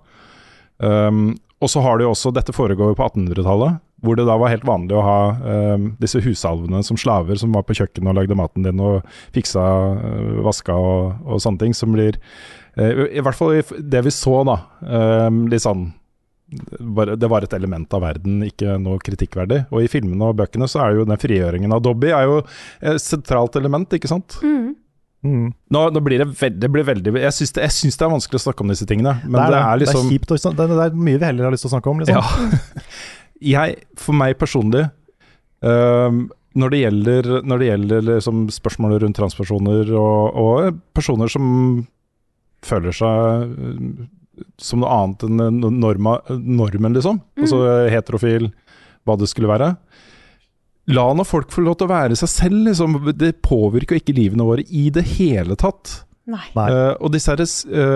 Um, Og så har det jo også, dette foregår på attenhundretallet, hvor det da var helt vanlig å ha uh, disse husalvene som slaver, som var på kjøkkenet og lagde maten din og fiksa, uh, vaska og, og sånne ting, som blir, uh, i hvert fall det vi så da, uh, litt sånn, bare, det var et element av verden, ikke noe kritikkverdig. Og i filmene og bøkene så er jo den frigjøringen av Dobby er jo et sentralt element, ikke sant? Mm. Mm. Nå, nå blir det veldig, det blir veldig jeg, synes det, jeg synes det er vanskelig å snakke om disse tingene, men det er, det er liksom det er kjipt, det er, det er mye vi heller har lyst til å snakke om liksom. Ja. jeg, for meg personlig um, når det gjelder, når det gjelder liksom spørsmålet rundt transpersoner og, og personer som føler seg som noe annet enn norma, normen liksom, mm. altså heterofil, hva det skulle være. La nå folk få lov til å være seg selv, liksom. Det påvirker jo ikke livene våre i det hele tatt. Nei. Uh, og disse her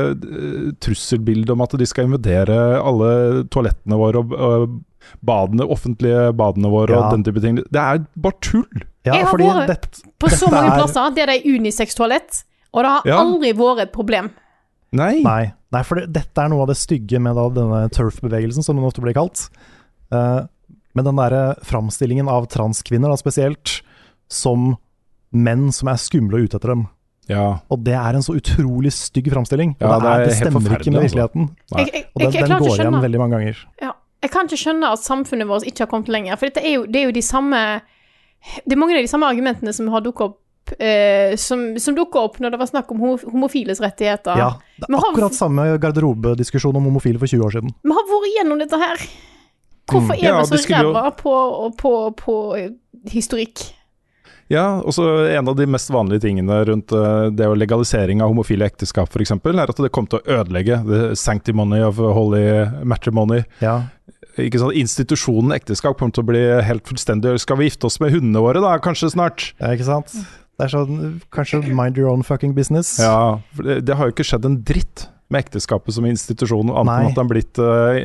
uh, trusselbildet om at de skal invadere alle toalettene våre og uh, badene, offentlige badene våre ja. Og den type ting, det er bare tull. Ja, jeg har vært det, på så mange er... plasser, det er det unisex-toalett, og det har ja. Aldri vært et problem. Nei. Nei, Nei for det, dette er noe av det stygge med da, denne turf-bevegelsen, som den ofte blir kalt. Uh, Men den der framstillingen av transkvinner da, spesielt, som menn som er skumle og ute etter dem. Ja. Og det er en så utrolig stygg framstilling. Ja, og det, er, det stemmer ikke med virkeligheten. Jeg, jeg, og den, jeg, jeg den går igjen veldig mange ganger. Ja. Jeg kan ikke skjønne at samfunnet vårt ikke har kommet lenger, for dette er jo, det er jo de samme det er mange av de samme argumentene som har dukket opp eh, som, som dukket opp når det var snakk om homofiles rettigheter. Ja, det er akkurat har, samme garderobediskusjon om homofile for tjue år siden. Vi har vært igjennom dette her. Hvorfor er vi ja, så ræva jo... på, på, på historikk? Ja, og så en av de mest vanlige tingene rundt uh, det å legalisering av homofile ekteskap for eksempel, er at det kommer til å ødelegge the sanctimony of holy matrimony. Ja. Ikke sant? Institusjonen ekteskap kommer til å bli helt fullstendig. Skal vi gifte oss med hundene våre da, kanskje snart? Ja, ikke sant? Det er sånn, kanskje mind your own fucking business. Ja, for det, det har jo ikke skjedd en dritt med ekteskapet som institusjon, annet enn at den blitt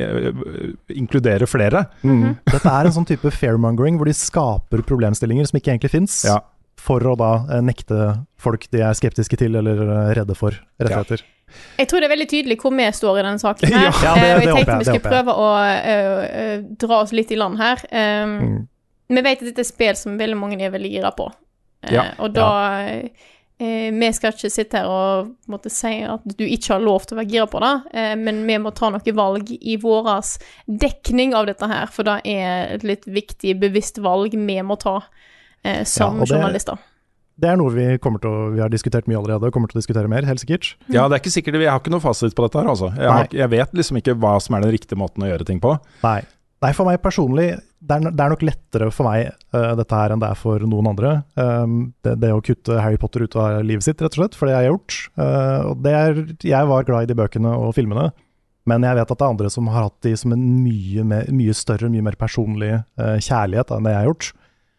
uh, inkluderer flere. Mm. Dette er en sånn type fairmongering hvor de skaper problemstillinger som ikke egentlig finnes, ja. For å da uh, nekte folk de er skeptiske til eller uh, redde for rettigheter. Ja. Jeg tror det er veldig tydelig hvor vi står i denne saken her. Ja, det, jeg det tenkte jeg, vi skulle prøve å uh, uh, dra oss litt i land her. Um, mm. Vi vet at dette er spill som veldig mange er veldig gira på. Uh, ja. Og da... Uh, Eh, vi skal ikke sitte her og måtte si at du ikke har lov til å være gira på det, eh, men vi må ta noen valg i våras dekning av dette her, for det er et litt viktig, bevisst valg vi må ta eh, som ja, det, journalister. Det er noe vi kommer til å, vi har diskutert mye allerede, og kommer til å diskutere mer, helt sikkert. Ja, det er ikke sikkert, jeg har ikke noe fasit på dette her, altså. Jeg, har, jeg vet liksom ikke hva som er den riktige måten å gjøre ting på. Nei. Nei, for meg personlig, det er, det er nok lettere for meg uh, dette her enn det er for noen andre. Um, det, det å kutte Harry Potter ut av livet sitt, rett og slett, for det har jeg gjort. Uh, og det er, jeg var glad i de bøkene og filmene, men jeg vet at det er andre som har hatt de som en mye, mer, mye større, mye mer personlig uh, kjærlighet enn det jeg har gjort.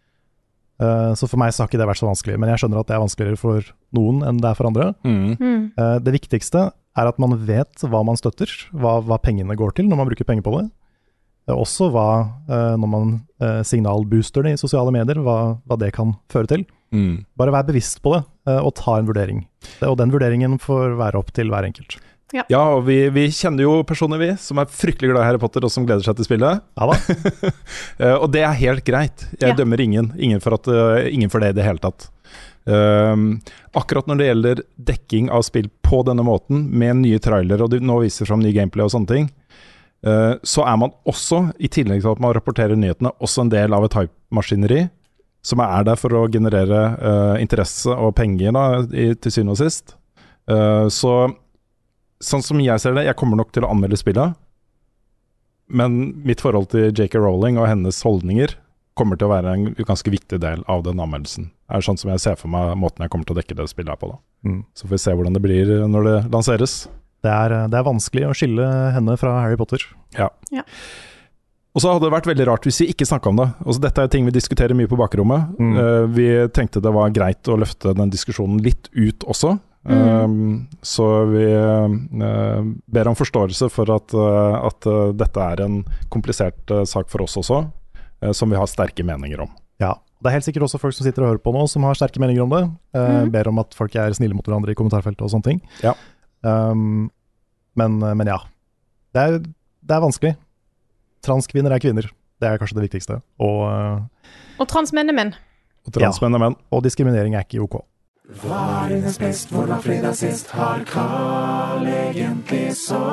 Uh, så for meg så har ikke det vært så vanskelig, men jeg skjønner at det er vanskeligere for noen enn det er for andre. Mm. Mm. Uh, det viktigste er at man vet hva man støtter, hva, hva pengene går til når man bruker penger på det. Også hva, når man signalbooster det i sosiale medier, hva, hva det kan føre til. Mm. Bare vær bevisst på det, og ta en vurdering. Og den vurderingen får være opp til hver enkelt. Ja, ja og vi, vi kjenner jo personer vi, som er fryktelig glad i Harry Potter, og som gleder seg til spillet. Ja da. Og det er helt greit. Jeg ja. dømmer ingen. Ingen for, at, uh, ingen for det i det hele tatt. Um, akkurat når det gjelder dekking av spill på denne måten, med nye trailer, og de nå viser fram ny gameplay og sånne ting, uh, så er man også, i tillegg til at man rapporterer nyhetene, også en del av et hype-maskineri, som er der for å generere uh, interesse og penger da, i, til syvende og sist. Uh, så sånn som jeg ser det, jeg kommer nok til å anmelde spillet, men mitt forhold til J K Rowling og hennes holdninger kommer til å være en ganske viktig del av den anmeldelsen. Det er sånn som jeg ser for meg måten jeg kommer til å dekke det spillet her på da. Mm. Så får vi se hvordan det blir når det lanseres. Det er, det er vanskelig å skille henne fra Harry Potter. Ja. ja. Og så hadde det vært veldig rart hvis vi ikke snakket om det. Også dette er ting vi diskuterer mye på bakrommet. Mm. Uh, vi tenkte det var greit å løfte den diskusjonen litt ut også. Mm. Um, så vi uh, ber om forståelse for at, uh, at uh, dette er en komplisert uh, sak for oss også, uh, som vi har sterke meninger om. Ja, det er helt sikkert også folk som sitter og hører på nå som har sterke meninger om det. Uh, mm. Ber om at folk er snille mot hverandre i kommentarfeltet og sånne ting. Ja. Um, men, men ja, det er, det er vanskelig. Transkvinner er kvinner. Det er kanskje det viktigste. Og, uh, og transmenn er menn. Og transmenn er menn. Ja, og diskriminering er ikke ok. Hva er dines best, hvor var fredag sist, har Karl egentlig sopp?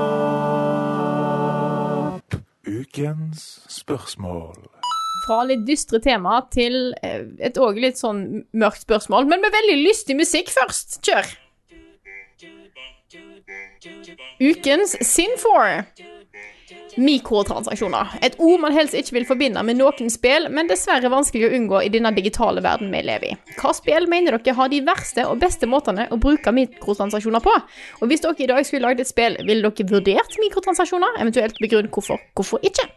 Ukens spørsmål. Fra litt dystre tema til et også litt sånn mørkt spørsmål, men med veldig lystig musikk først. Kjør! Ukens Sin for. Mikrotransaksjoner. Et ord man helst ikke vil forbinde med noen spill, men dessverre vanskelig å unngå i denne digitale verden vi lever i. Hva spill mener dere har de verste og beste måtene å bruke mikrotransaksjoner på? Og hvis dere i dag skulle lagd et spill, ville dere vurdert mikrotransaksjoner? Eventuelt begrunn hvorfor. Hvorfor ikke?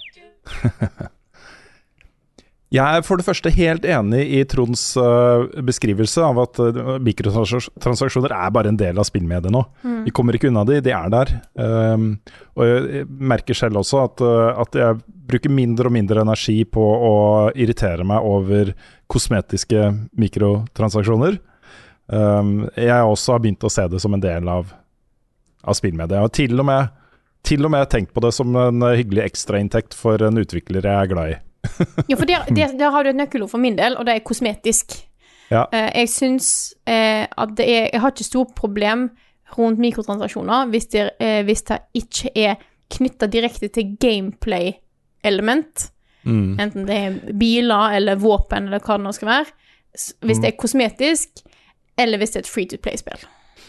Jeg er for det første helt enig i Tronds uh, beskrivelse av at uh, mikrotransaksjoner er bare en del av spillmediet nå. Mm. Vi kommer ikke unna de, de er der. Um, og jeg merker selv også at, uh, at jeg bruker mindre og mindre energi på å irritere meg over kosmetiske mikrotransaksjoner. Um, jeg også har begynt å se det som en del av, av spillmediet. Jeg har til og med, til og med tenkt på det som en hyggelig ekstrainntekt for en utvikler jeg er glad i. Ja, for der, der, der har du et nøkkelord for min del, og det er kosmetisk. Ja. Uh, jeg synes uh, at det er, jeg har ikke stort problem rundt mikrotransaksjoner hvis det, uh, hvis det ikke er knyttet direkte til gameplay-element. Mm. Enten det er biler eller våpen eller hva det nå skal være. Hvis mm. det er kosmetisk, eller hvis det er et free-to-play-spill.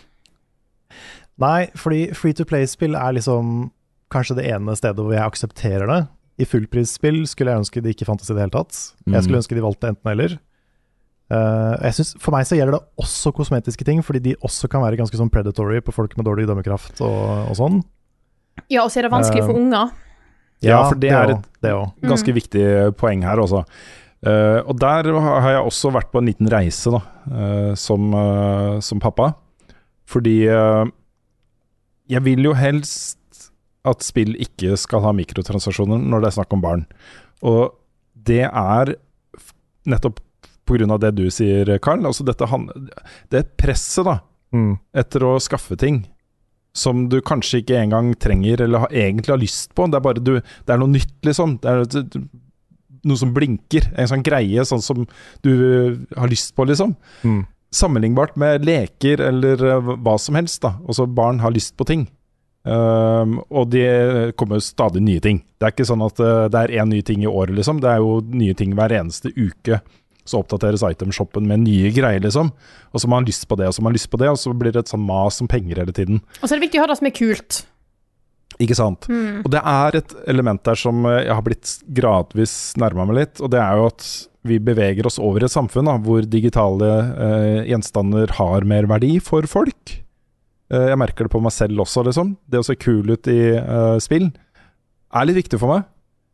Nei, fordi free-to-play-spill er liksom kanskje det ene stedet hvor jeg aksepterer det. I fullprisspill skulle jeg ønske de ikke fantes i det hele tatt. Jeg skulle ønske de valgte enten eller. Uh, jeg synes, for meg så gjelder det også kosmetiske ting, fordi de også kan være ganske sånn predatory på folk med dårlig dømmekraft og, og sånn. Ja, og så er det vanskelig for uh, unger. Ja, for det, det er et det ganske mm. viktig poeng her også. Uh, og der har jeg også vært på en liten reise da, uh, som, uh, som pappa. Fordi uh, jeg vil jo helst at spill ikke skal ha mikrotransaksjoner når det er snakk om barn. Og det er nettopp på grunn av det du sier, Karl. Altså dette, det er presset da, mm. etter å skaffe ting som du kanskje ikke engang trenger eller har, egentlig har lyst på. Det er bare du, det er noe nytt liksom. Det er det, noe som blinker. En sånn greie sånn som du har lyst på liksom. Mm. Sammenlignbart med leker eller hva som helst da. Også barn har lyst på ting. Um, og det kommer stadig nye ting. Det er ikke sånn at uh, det er en ny ting i året liksom. Det er jo nye ting hver eneste uke. Så oppdateres itemshoppen med nye greier liksom. Og så har man lyst på det, og så har man lyst på det, og så blir det et sånn mas om penger hele tiden. Og så er det viktig å ha det som er kult. Ikke sant? Mm. Og det er et element der som jeg har blitt gradvis nærmet meg litt, og det er jo at vi beveger oss over i et samfunn da, hvor digitale uh, gjenstander har mer verdi for folk. Jeg merker det på meg selv også, liksom. Det å se kul ut i uh, spill er litt viktig for meg.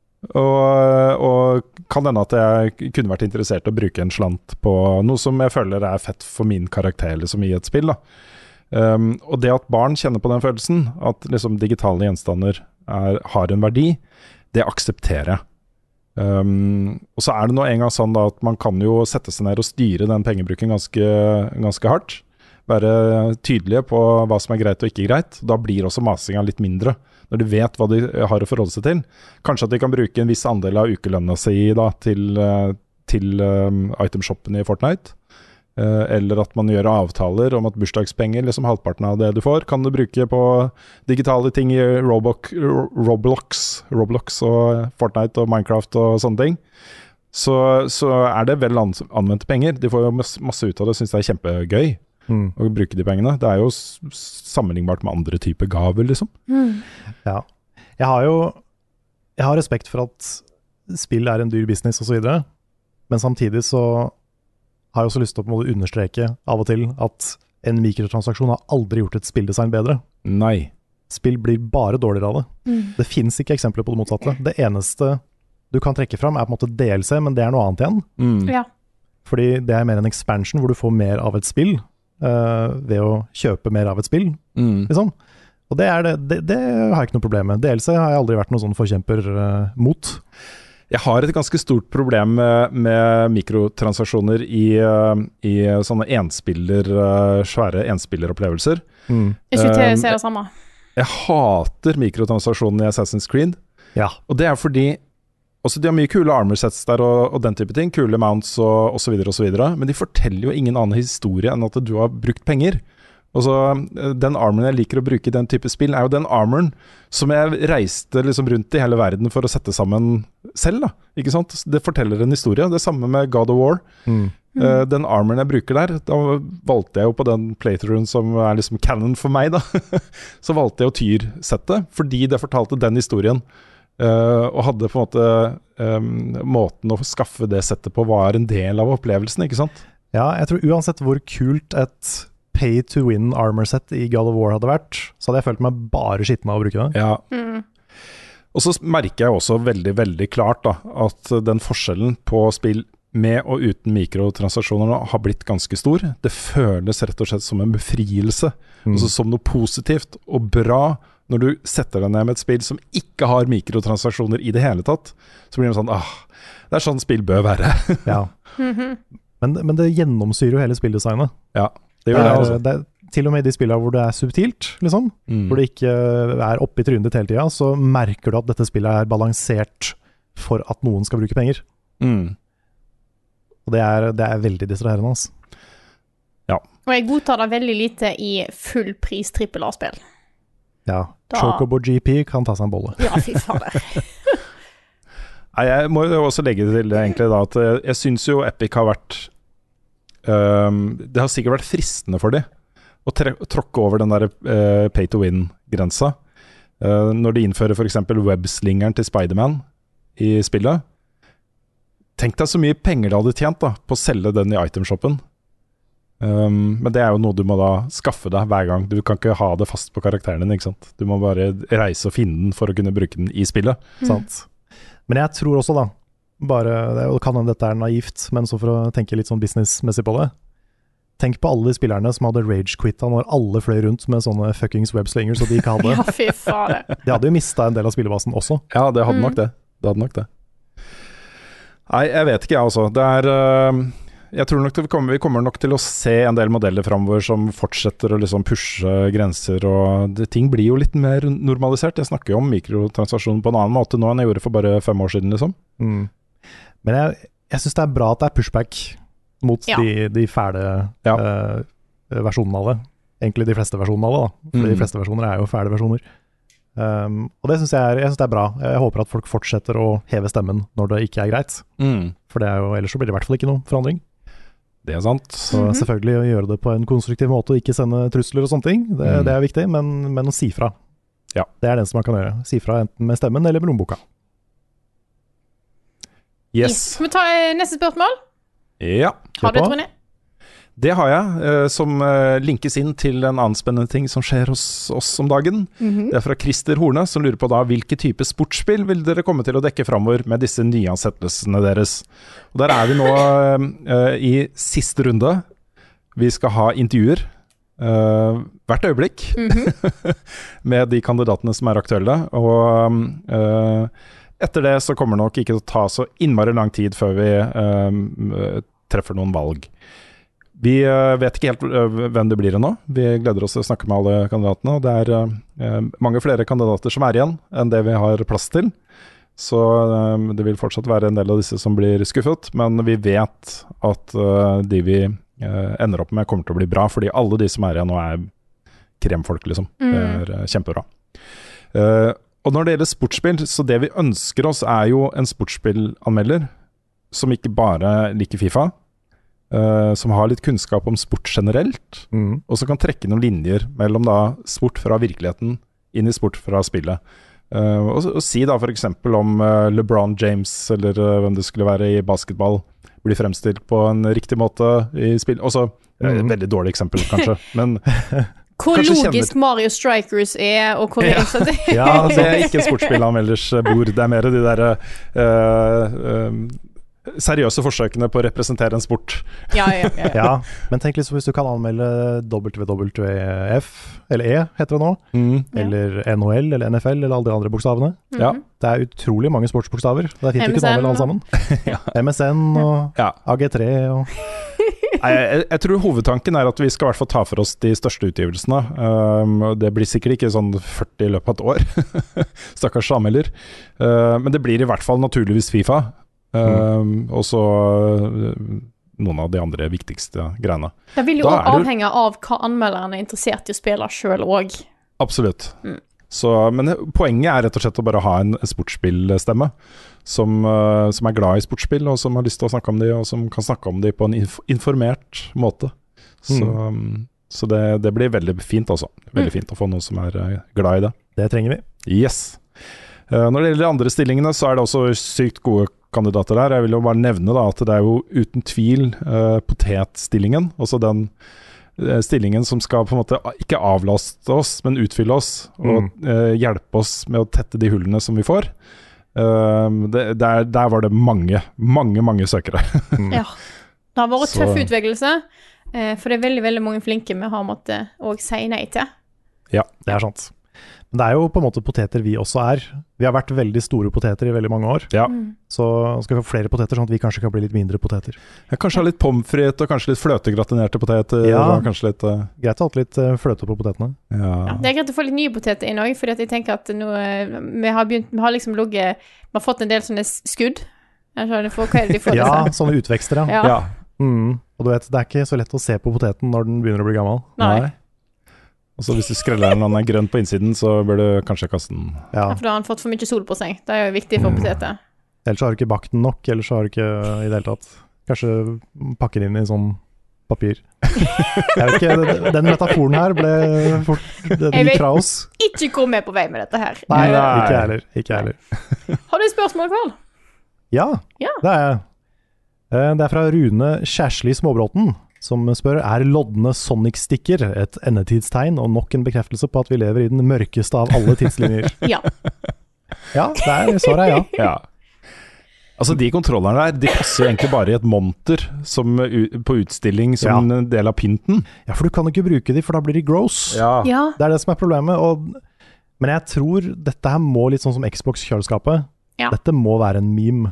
Og, og kan hende at jeg kunne vært interessert i å bruke en slant på noe som jeg føler er fett for min karakter liksom, i et spill. Da. Um, og det at barn kjenner på den følelsen, at liksom, digitale gjenstander er, har en verdi, det aksepterer jeg. Um, og så er det nå en gang sånn da at man kan jo sette seg ned og styre den pengebruken ganske, ganske hardt. Være tydelige på hva som er greit og ikke greit. Da blir også masinga litt mindre, når de vet hva de har å forholde seg til. Kanskje at de kan bruke en viss andel av ukelønna si da, til, til um, itemshoppen i Fortnite. Uh, eller at man gjør avtaler om at bursdagspenger, liksom halvparten av det du får, kan du bruke på digitale ting i Roblox, Roblox, Roblox og Fortnite og Minecraft og sånne ting. Så, så er det vel anvendte penger. De får jo masse, masse ut av det, synes det er kjempegøy. Mm. Og bruke de pengene. Det er jo sammenlignbart med andre typer gaver, liksom. Mm. Ja. Jeg har jo jeg har respekt for at spill er en dyr business og så videre, men samtidig så har jeg også lyst til å understreke av og til at en mikrotransaksjon har aldri gjort et spilldesign bedre. Nei. Spill blir bare dårligere av det. Mm. Det finnes ikke eksempler på det motsatte. Det eneste du kan trekke fram er på en måte D L C, men det er noe annet igjen. Mm. Ja. Fordi det er mer en expansion hvor du får mer av et spill, Uh, ved å kjøpe mer av et spill, mm. liksom. Og det, er det, det, det har jeg ikke noe problem med. D L C har jeg aldri vært noen sånn forkjemper uh, mot. Jeg har et ganske stort problem med, med mikrotransaksjoner i, uh, i sånne enspiller, uh, svære enspilleropplevelser. Mm. Jeg skulle til å si det samme. Jeg hater mikrotransaksjoner i Assassin's Creed, ja. Og det er fordi også de har mye kule armor sets der og, og den type ting, kule mounts og, og så videre og så videre, men de forteller jo ingen annen historie enn at du har brukt penger. Og så den armoren jeg liker å bruke i den type spill er jo den armoren som jeg reiste liksom rundt i hele verden for å sette sammen selv da, ikke sant? Det forteller en historie, det samme med God of War. Mm. Uh, den armoren jeg bruker der, da valgte jeg jo på den playthroughen som er liksom canon for meg da, så valgte jeg jo Tyr-settet, fordi det fortalte den historien. Uh, og hadde på en måte um, måten å skaffe det settet på var en del av opplevelsen, ikke sant? Ja, jeg tror uansett hvor kult et pay to win armor set i God of War hadde vært, så hadde jeg følt meg bare skitten av å bruke det. Ja. Mm. Og så merker jeg også veldig, veldig klart da, at den forskjellen på spill med og uten mikrotransaksjoner har blitt ganske stor. Det føles rett og slett som en befrielse, mm. altså som noe positivt og bra. Når du setter deg ned med et spill som ikke har mikrotransaksjoner i det hele tatt, så blir det sånn, ah, det er sånn spill bør være. Ja. Mm-hmm. men, men det gjennomsyrer jo hele spilldesignet. Ja, det gjør det, det, altså. det er til og med i de spillene hvor det er subtilt, liksom, mm. hvor det ikke er oppe i trynet ditt hele tiden, så merker du at dette spillet er balansert for at noen skal bruke penger. Mm. Og det er, det er veldig distraherende, altså. Ja. Og jeg godtar det veldig lite i full pris trippel A-spill. Ja, Da. Chocobo G P kan ta seg en bolle. Ja, fy fader. Nei, jeg må jo også legge til det egentlig da, at jeg, jeg synes jo Epic har vært um, det har sikkert vært fristende for dem å tre- tråkke over den der uh, pay to win-grensa. Uh, når de innfører for eksempel webslingeren til Spider-Man i spillet. Tenk deg så mye penger de hadde tjent da, på å selge den i itemshoppen. Um, men det er jo noe du må da skaffe deg hver gang. Du kan ikke ha det fast på karakteren din, ikke sant? Du må bare reise og finne den for å kunne bruke den i spillet. Mm. Sant. Men jeg tror også da, bare, det kan hende dette er naivt, men så for å tenke litt sånn businessmessig på det, tenk på alle de spillerne som hadde rage-quitta når alle fløy rundt med sånne fuckings webslingers og de ikke hadde. Ja, fy fader. De hadde jo mistet en del av spillebasen også. Ja, det hadde Mm. nok det. Det hadde nok det. Nei, jeg vet ikke jeg også. Det er... Uh, Jeg tror nok det vi kommer, vi kommer nok til å se en del modeller fremover som fortsetter å liksom pushe grenser, og det, ting blir jo litt mer normalisert. Jeg snakker jo om mikrotransaksjoner på en annen måte nå enn jeg gjorde for bare fem år siden, liksom. Mm. Men jeg, jeg synes det er bra at det er pushback mot Ja. de, de fæle Ja. eh, versjonene av det. Egentlig de fleste versjonene av det, da. For Mm. de fleste versjoner er jo fæle versjoner. Um, og det synes jeg, er, jeg synes det er bra. Jeg håper at folk fortsetter å heve stemmen når det ikke er greit. Mm. For det er jo, ellers så blir det i hvert fall ikke noe forandring. Det er sant. Så Mhm. selvfølgelig å gjøre det på en konstruktiv måte og ikke sende trusler og sånne ting, det, Mm. det er viktig, men, men å si fra. Ja. Det er det eneste man kan gjøre. Si fra enten med stemmen eller med lommeboka. Yes. Skal vi ta eh, neste spørsmål? Ja, Har du, på. Trine? det har jeg, eh, som eh, linkes inn til en annen spennende ting som skjer hos oss om dagen. Mhm. Det er fra Christer Horne, som lurer på da hvilke type sportsspill vil dere komme til å dekke fremover med disse nyansettelsene deres. Og der er vi nå eh, i siste runde. Vi skal ha intervjuer eh, hvert øyeblikk Mhm. med de kandidatene som er aktuelle. Og eh, etter det så kommer det nok ikke til å ta så innmari lang tid før vi uh, treffer noen valg. Vi uh, vet ikke helt uh, hvem det blir ennå. Vi gleder oss til å snakke med alle kandidatene. Og det er uh, mange flere kandidater som er igjen enn det vi har plass til. Så uh, det vil fortsatt være en del av disse som blir skuffet, men vi vet at uh, de vi uh, ender opp med kommer til å bli bra, fordi alle de som er igjen nå er kremfolk, liksom. Mm. Det er uh, kjempebra. Uh, og når det gjelder sportsspill, så det vi ønsker oss er jo en sportsspillanmelder som ikke bare liker FIFA, Uh, som har litt kunnskap om sport generelt, mm. og som kan trekke noen linjer mellom da sport fra virkeligheten inn i sport fra spillet. Uh, og, og si da for eksempel om uh, LeBron James, eller uh, hvem det skulle være i basketball, blir fremstilt på en riktig måte i spill. Også mm. et veldig dårlig eksempel, kanskje, men hvor logisk Mario Strikers er, og hvor ja. det er. Ja, det er ikke en sportsspillanmelders bord, det er mer de der uh, uh, seriøse forsøkene på å representere en sport. Ja, ja, ja. ja, men tenk litt så hvis du kan anmelde W W F, eller E heter det nå, mm. eller N H L, eller N F L, eller alle de andre bokstavene. Mm. Ja. Det er utrolig mange sportsbokstaver. Det er fint du kan anmelde alle sammen. ja. M S N og ja. A G tre og... Nei, jeg, jeg tror hovedtanken er at vi skal i hvert fall ta for oss de største utgivelsene. Um, det blir sikkert ikke sånn førti i løpet av et år. Stakkars anmelder. Uh, men det blir i hvert fall naturligvis FIFA. Um, mm. og så uh, noen av de andre viktigste greiene. Det vil jo også avhenge av hva anmelderen er interessert i å spille selv også. Absolutt. Mm. Så, men poenget er rett og slett å bare ha en sportsspillstemme som, uh, som er glad i sportsspill, og som har lyst til å snakke om de, og som kan snakke om de på en inf informert måte. Så, mm. um, så det, det blir veldig fint også. Veldig mm. fint å få noen som er uh, glad i det. Det trenger vi. Yes. Uh, når det gjelder de andre stillingene, så er det også sykt gode kandidater der. Jeg vil jo bare nevne da at det er jo uten tvil uh, potetstillingen, altså den uh, stillingen som skal på en måte ikke avlaste oss, men utfylle oss, og mm. uh, hjelpe oss med å tette de hullene som vi får. Uh, det, der, der var det mange, mange, mange søkere. mm. Ja, det har vært tøff utvelgelse, uh, for det er veldig, veldig mange flinke vi har måttet også si nei til. Ja, det er sant. Men det er jo på en måte poteter vi også er. Vi har vært veldig store poteter i veldig mange år. Ja. Mm. Så skal vi få flere poteter, sånn at vi kanskje kan bli litt mindre poteter. Jeg kanskje ha litt pommes frites og kanskje litt fløtegratinerte poteter. Ja, kanskje litt, uh... greit å ha litt uh, fløte på potetene. Ja. Ja, det er greit å få litt nye poteter inn også, fordi at jeg tenker at nå, vi har begynt, vi har liksom logget, vi har fått en del sånne skudd. Jeg skjønner, for, hva er det de får? Ja, sånne utvekster, ja. ja. ja. Mm. Og du vet, det er ikke så lett å se på poteten når den begynner å bli gammel. Nei. Nei. Og så hvis du skreller den og den er grønn på innsiden, så bør du kanskje kaste den. Ja. Ja, for da har han fått for mye sol på seg. Det er jo viktig for poteter. Ellers har du ikke bakt den nok, ellers har du ikke i det hele tatt. Kanskje pakke den inn i sånn papir. Jeg vet ikke, den metaforen her ble fort, det gikk fra oss. Ikke gå med på vei med dette her. Nei, Nei. ikke jeg heller. Ikke jeg heller. Har du et spørsmål, Karl? Ja, ja, det er jeg. Det er fra Rune Kjærsli Småbråten, som spør, er lodne Sonic-stikker et endetidstegn og nok en bekreftelse på at vi lever i den mørkeste av alle tidslinjer? Ja. Ja, det er svaret er ja. ja. Altså, de kontrollerne der, de passer jo egentlig bare i et monter som, på utstilling som ja. en del av pynten. Ja, for du kan ikke bruke de, for da blir de gross. Ja. Ja. Det er det som er problemet. Og, men jeg tror dette her må litt sånn som Xbox-kjøleskapet. Ja. Dette må være en meme.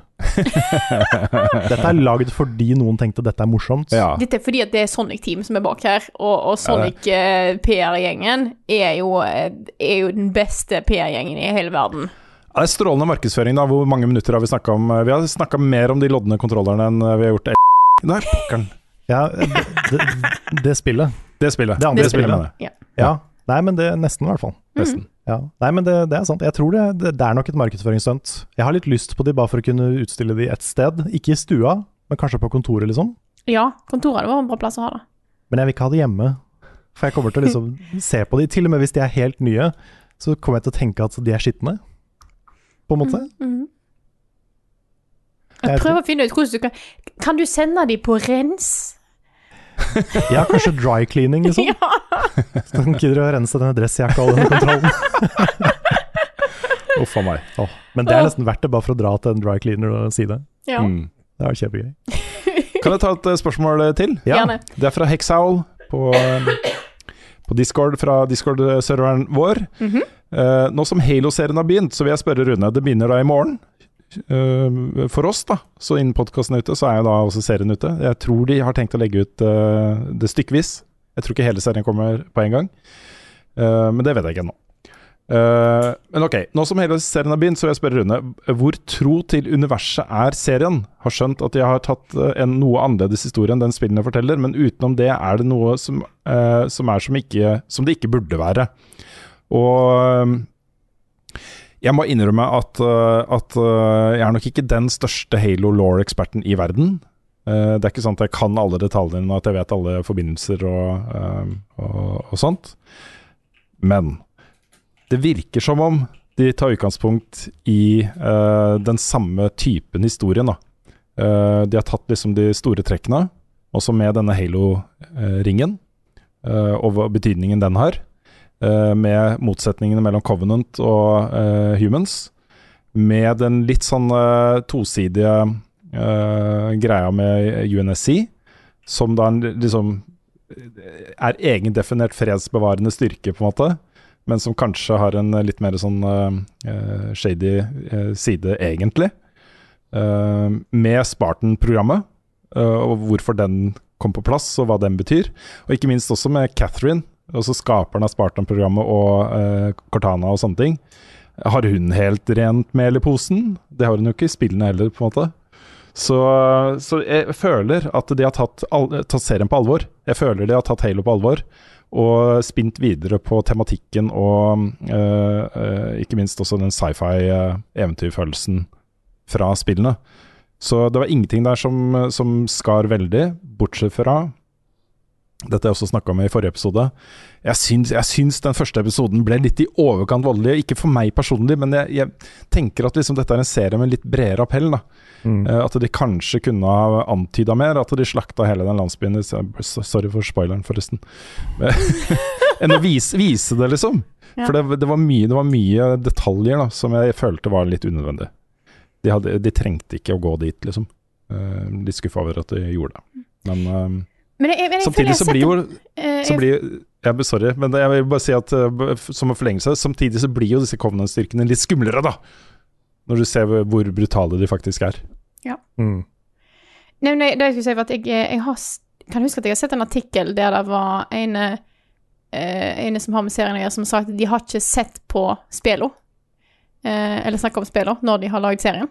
Dette er lagd fordi noen tenkte dette er morsomt. Ja. Dette er fordi at det er Sonic Team som er bak her, og, og Sonic ja, uh, P R-gjengen er, er jo den beste P R-gjengen i hele verden. Ja, det er strålende markedsføring da. Hvor mange minutter har vi snakket om? Vi har snakket mer om de lodne kontrollerne enn vi har gjort. Nei, pokkeren. Ja, det, det, det spillet. Det spillet. Det andre det spillet. spillet. Ja. Ja. Nei, men det er nesten i hvert fall. Nesten. Mm. Ja. Nei, men det, det er sant. Jeg tror det, det, det er nok et markedsføringsstunt. Jeg har litt lyst på de bare for å kunne utstille de et sted. Ikke i stua, men kanskje på kontoret, liksom. Ja, kontoret var en bra plass å ha det. Men jeg vil ikke ha det hjemme. For jeg kommer til å liksom se på de. Til og med hvis de er helt nye, så kommer jeg til å tenke at de er skitne. På en måte. Mm, mm. Jeg, jeg prøver å finne ut hvordan du kan... Kan du sende de på rens? Ja, kanskje dry cleaning, liksom. Ja. Så kan ikke dere rense denne dressjakka og denne kontrollen. Uff a meg. Oh, men det er nesten verdt det bare for å dra til en dry cleaner og si det. Ja. Mm. Det er kjempegøy. Kan jeg ta et spørsmål til? Ja. Det er fra Hexowl på, på Discord, fra Discord-serveren vår. Mm-hmm. Uh, nå som Halo-serien har begynt, så vil jeg spørre Rune, det begynner da i morgen. Uh, for oss da, så innen podcasten er ute, så er jo da også serien ute. Jeg tror de har tenkt å legge ut uh, det stykkvis. Jeg tror ikke hele serien kommer på en gang. Uh, men det vet jeg ikke ennå. Uh, men ok, nå som hele serien har begynt, så vil jeg spørre Rune, hvor tro til universet er serien? Har skjønt at de har tatt en noe annerledes historie enn den spillene forteller, men utenom det er det noe som, uh, som er som, ikke, som det ikke burde være. Og uh, jeg må innrømme at, uh, at uh, jeg er nok ikke den største Halo-lore-eksperten i verden. Uh, det er ikke sånn at jeg kan alle detaljene og at jeg vet alle forbindelser og, uh, og, og sånt. Men det virker som om de tar utgangspunkt i uh, den samme typen historien. Da. Uh, de har tatt liksom de store trekkene, også med denne Halo-ringen, uh, og betydningen den har, uh, med motsetningene mellom Covenant og uh, Humans, med den litt sånn uh, tosidige uh, greia med U N S C, som da liksom er egendefinert fredsbevarende styrke, på en måte, men som kanskje har en litt mer sånn uh, shady uh, side egentlig, uh, med Spartan-programmet, uh, og hvorfor den kom på plass, og hva den betyr, og ikke minst også med Catherine, også skaperen av Spartan-programmet og uh, Cortana og sånne ting. Har hun helt rent mel i posen? Det har hun jo ikke i spillene heller, på en måte. Så, så jeg føler at de har tatt, all, tatt serien på alvor. Jeg føler de har tatt Halo på alvor, og spint videre på tematikken og øh, øh, ikke minst også den sci-fi-eventyrfølelsen fra spillene. Så det var ingenting der som, som skar veldig, bortsett fra dette jeg også snakket om i forrige episode. Jeg syns, jeg syns den første episoden ble litt i overkant voldelig, ikke for meg personlig, men jeg, jeg tenker at liksom dette er en serie med litt bredere appell, da. Mm. Uh, at de kanskje kunne ha antydet mer, at de slakta hele den landsbyen. Sorry for spoileren, forresten. Enn å vise, vise det, liksom. Ja. For det, det, var mye, det var mye detaljer da, som jeg følte var litt unødvendig. De, hadde, de trengte ikke å gå dit, liksom. Uh, litt skuffa over at de gjorde det. Men... Uh, Men jeg, men jeg samtidig så blir jo uh, så blir, jeg, Sorry, men jeg vil bare si at uh, som en forlengelse, samtidig så blir jo disse Covenant-styrkene litt skumlere, da. Når du ser hvor brutale de faktisk er. Ja. Mm. Nei, nei, det jeg skulle si var at jeg, jeg har, kan huske at jeg har sett en artikkel der det var en, uh, en som har med serien å gjøre, som sa at de har ikke sett på spillene, uh, eller snakket om spillene, når de har laget serien.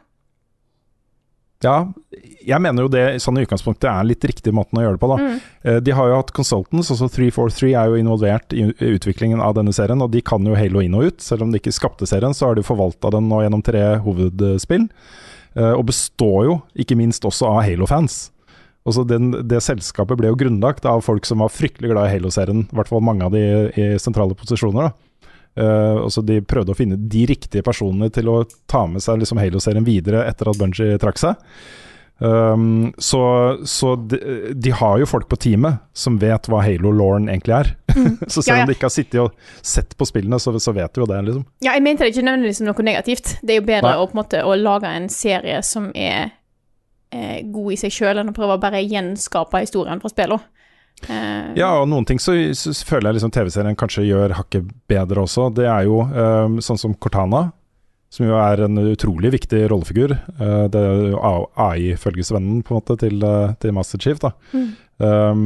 Ja, jeg mener jo det sånn i utgangspunktet er litt riktig måten å gjøre det på da. Mm. De har jo hatt consultants, også tre forty-three er jo involvert i utviklingen av denne serien, og de kan jo Halo inn og ut. Selv om de ikke skapte serien, så har de forvaltet den nå gjennom tre hovedspill, og består jo ikke minst også av Halo-fans. Også den, det selskapet ble jo grunnlagt av folk som var fryktelig glad i Halo-serien, i hvert fall mange av de i sentrale posisjoner da. Uh, og så de prøvde å finne de riktige personene til å ta med seg liksom Halo-serien videre etter at Bungie trakk seg. Um, så så de, de har jo folk på teamet som vet hva Halo-loren egentlig er. Mm. Så selv ja, ja. om de ikke har sittet og sett på spillene, så, så vet de jo det, liksom. Ja, jeg mente det ikke nødvendigvis som noe negativt. Det er jo bedre å, på en måte, å lage en serie som er eh, god i seg selv, enn å prøve å bare gjenskape historien fra spillene. Uh, ja, og noen ting så, så føler jeg liksom T V-serien kanskje gjør hakket bedre også. Det er jo um, sånn som Cortana, som jo er en utrolig viktig rollefigur. Uh, det er jo A I-følgesvennen på en måte til, uh, til Master Chief da. Mm. Um,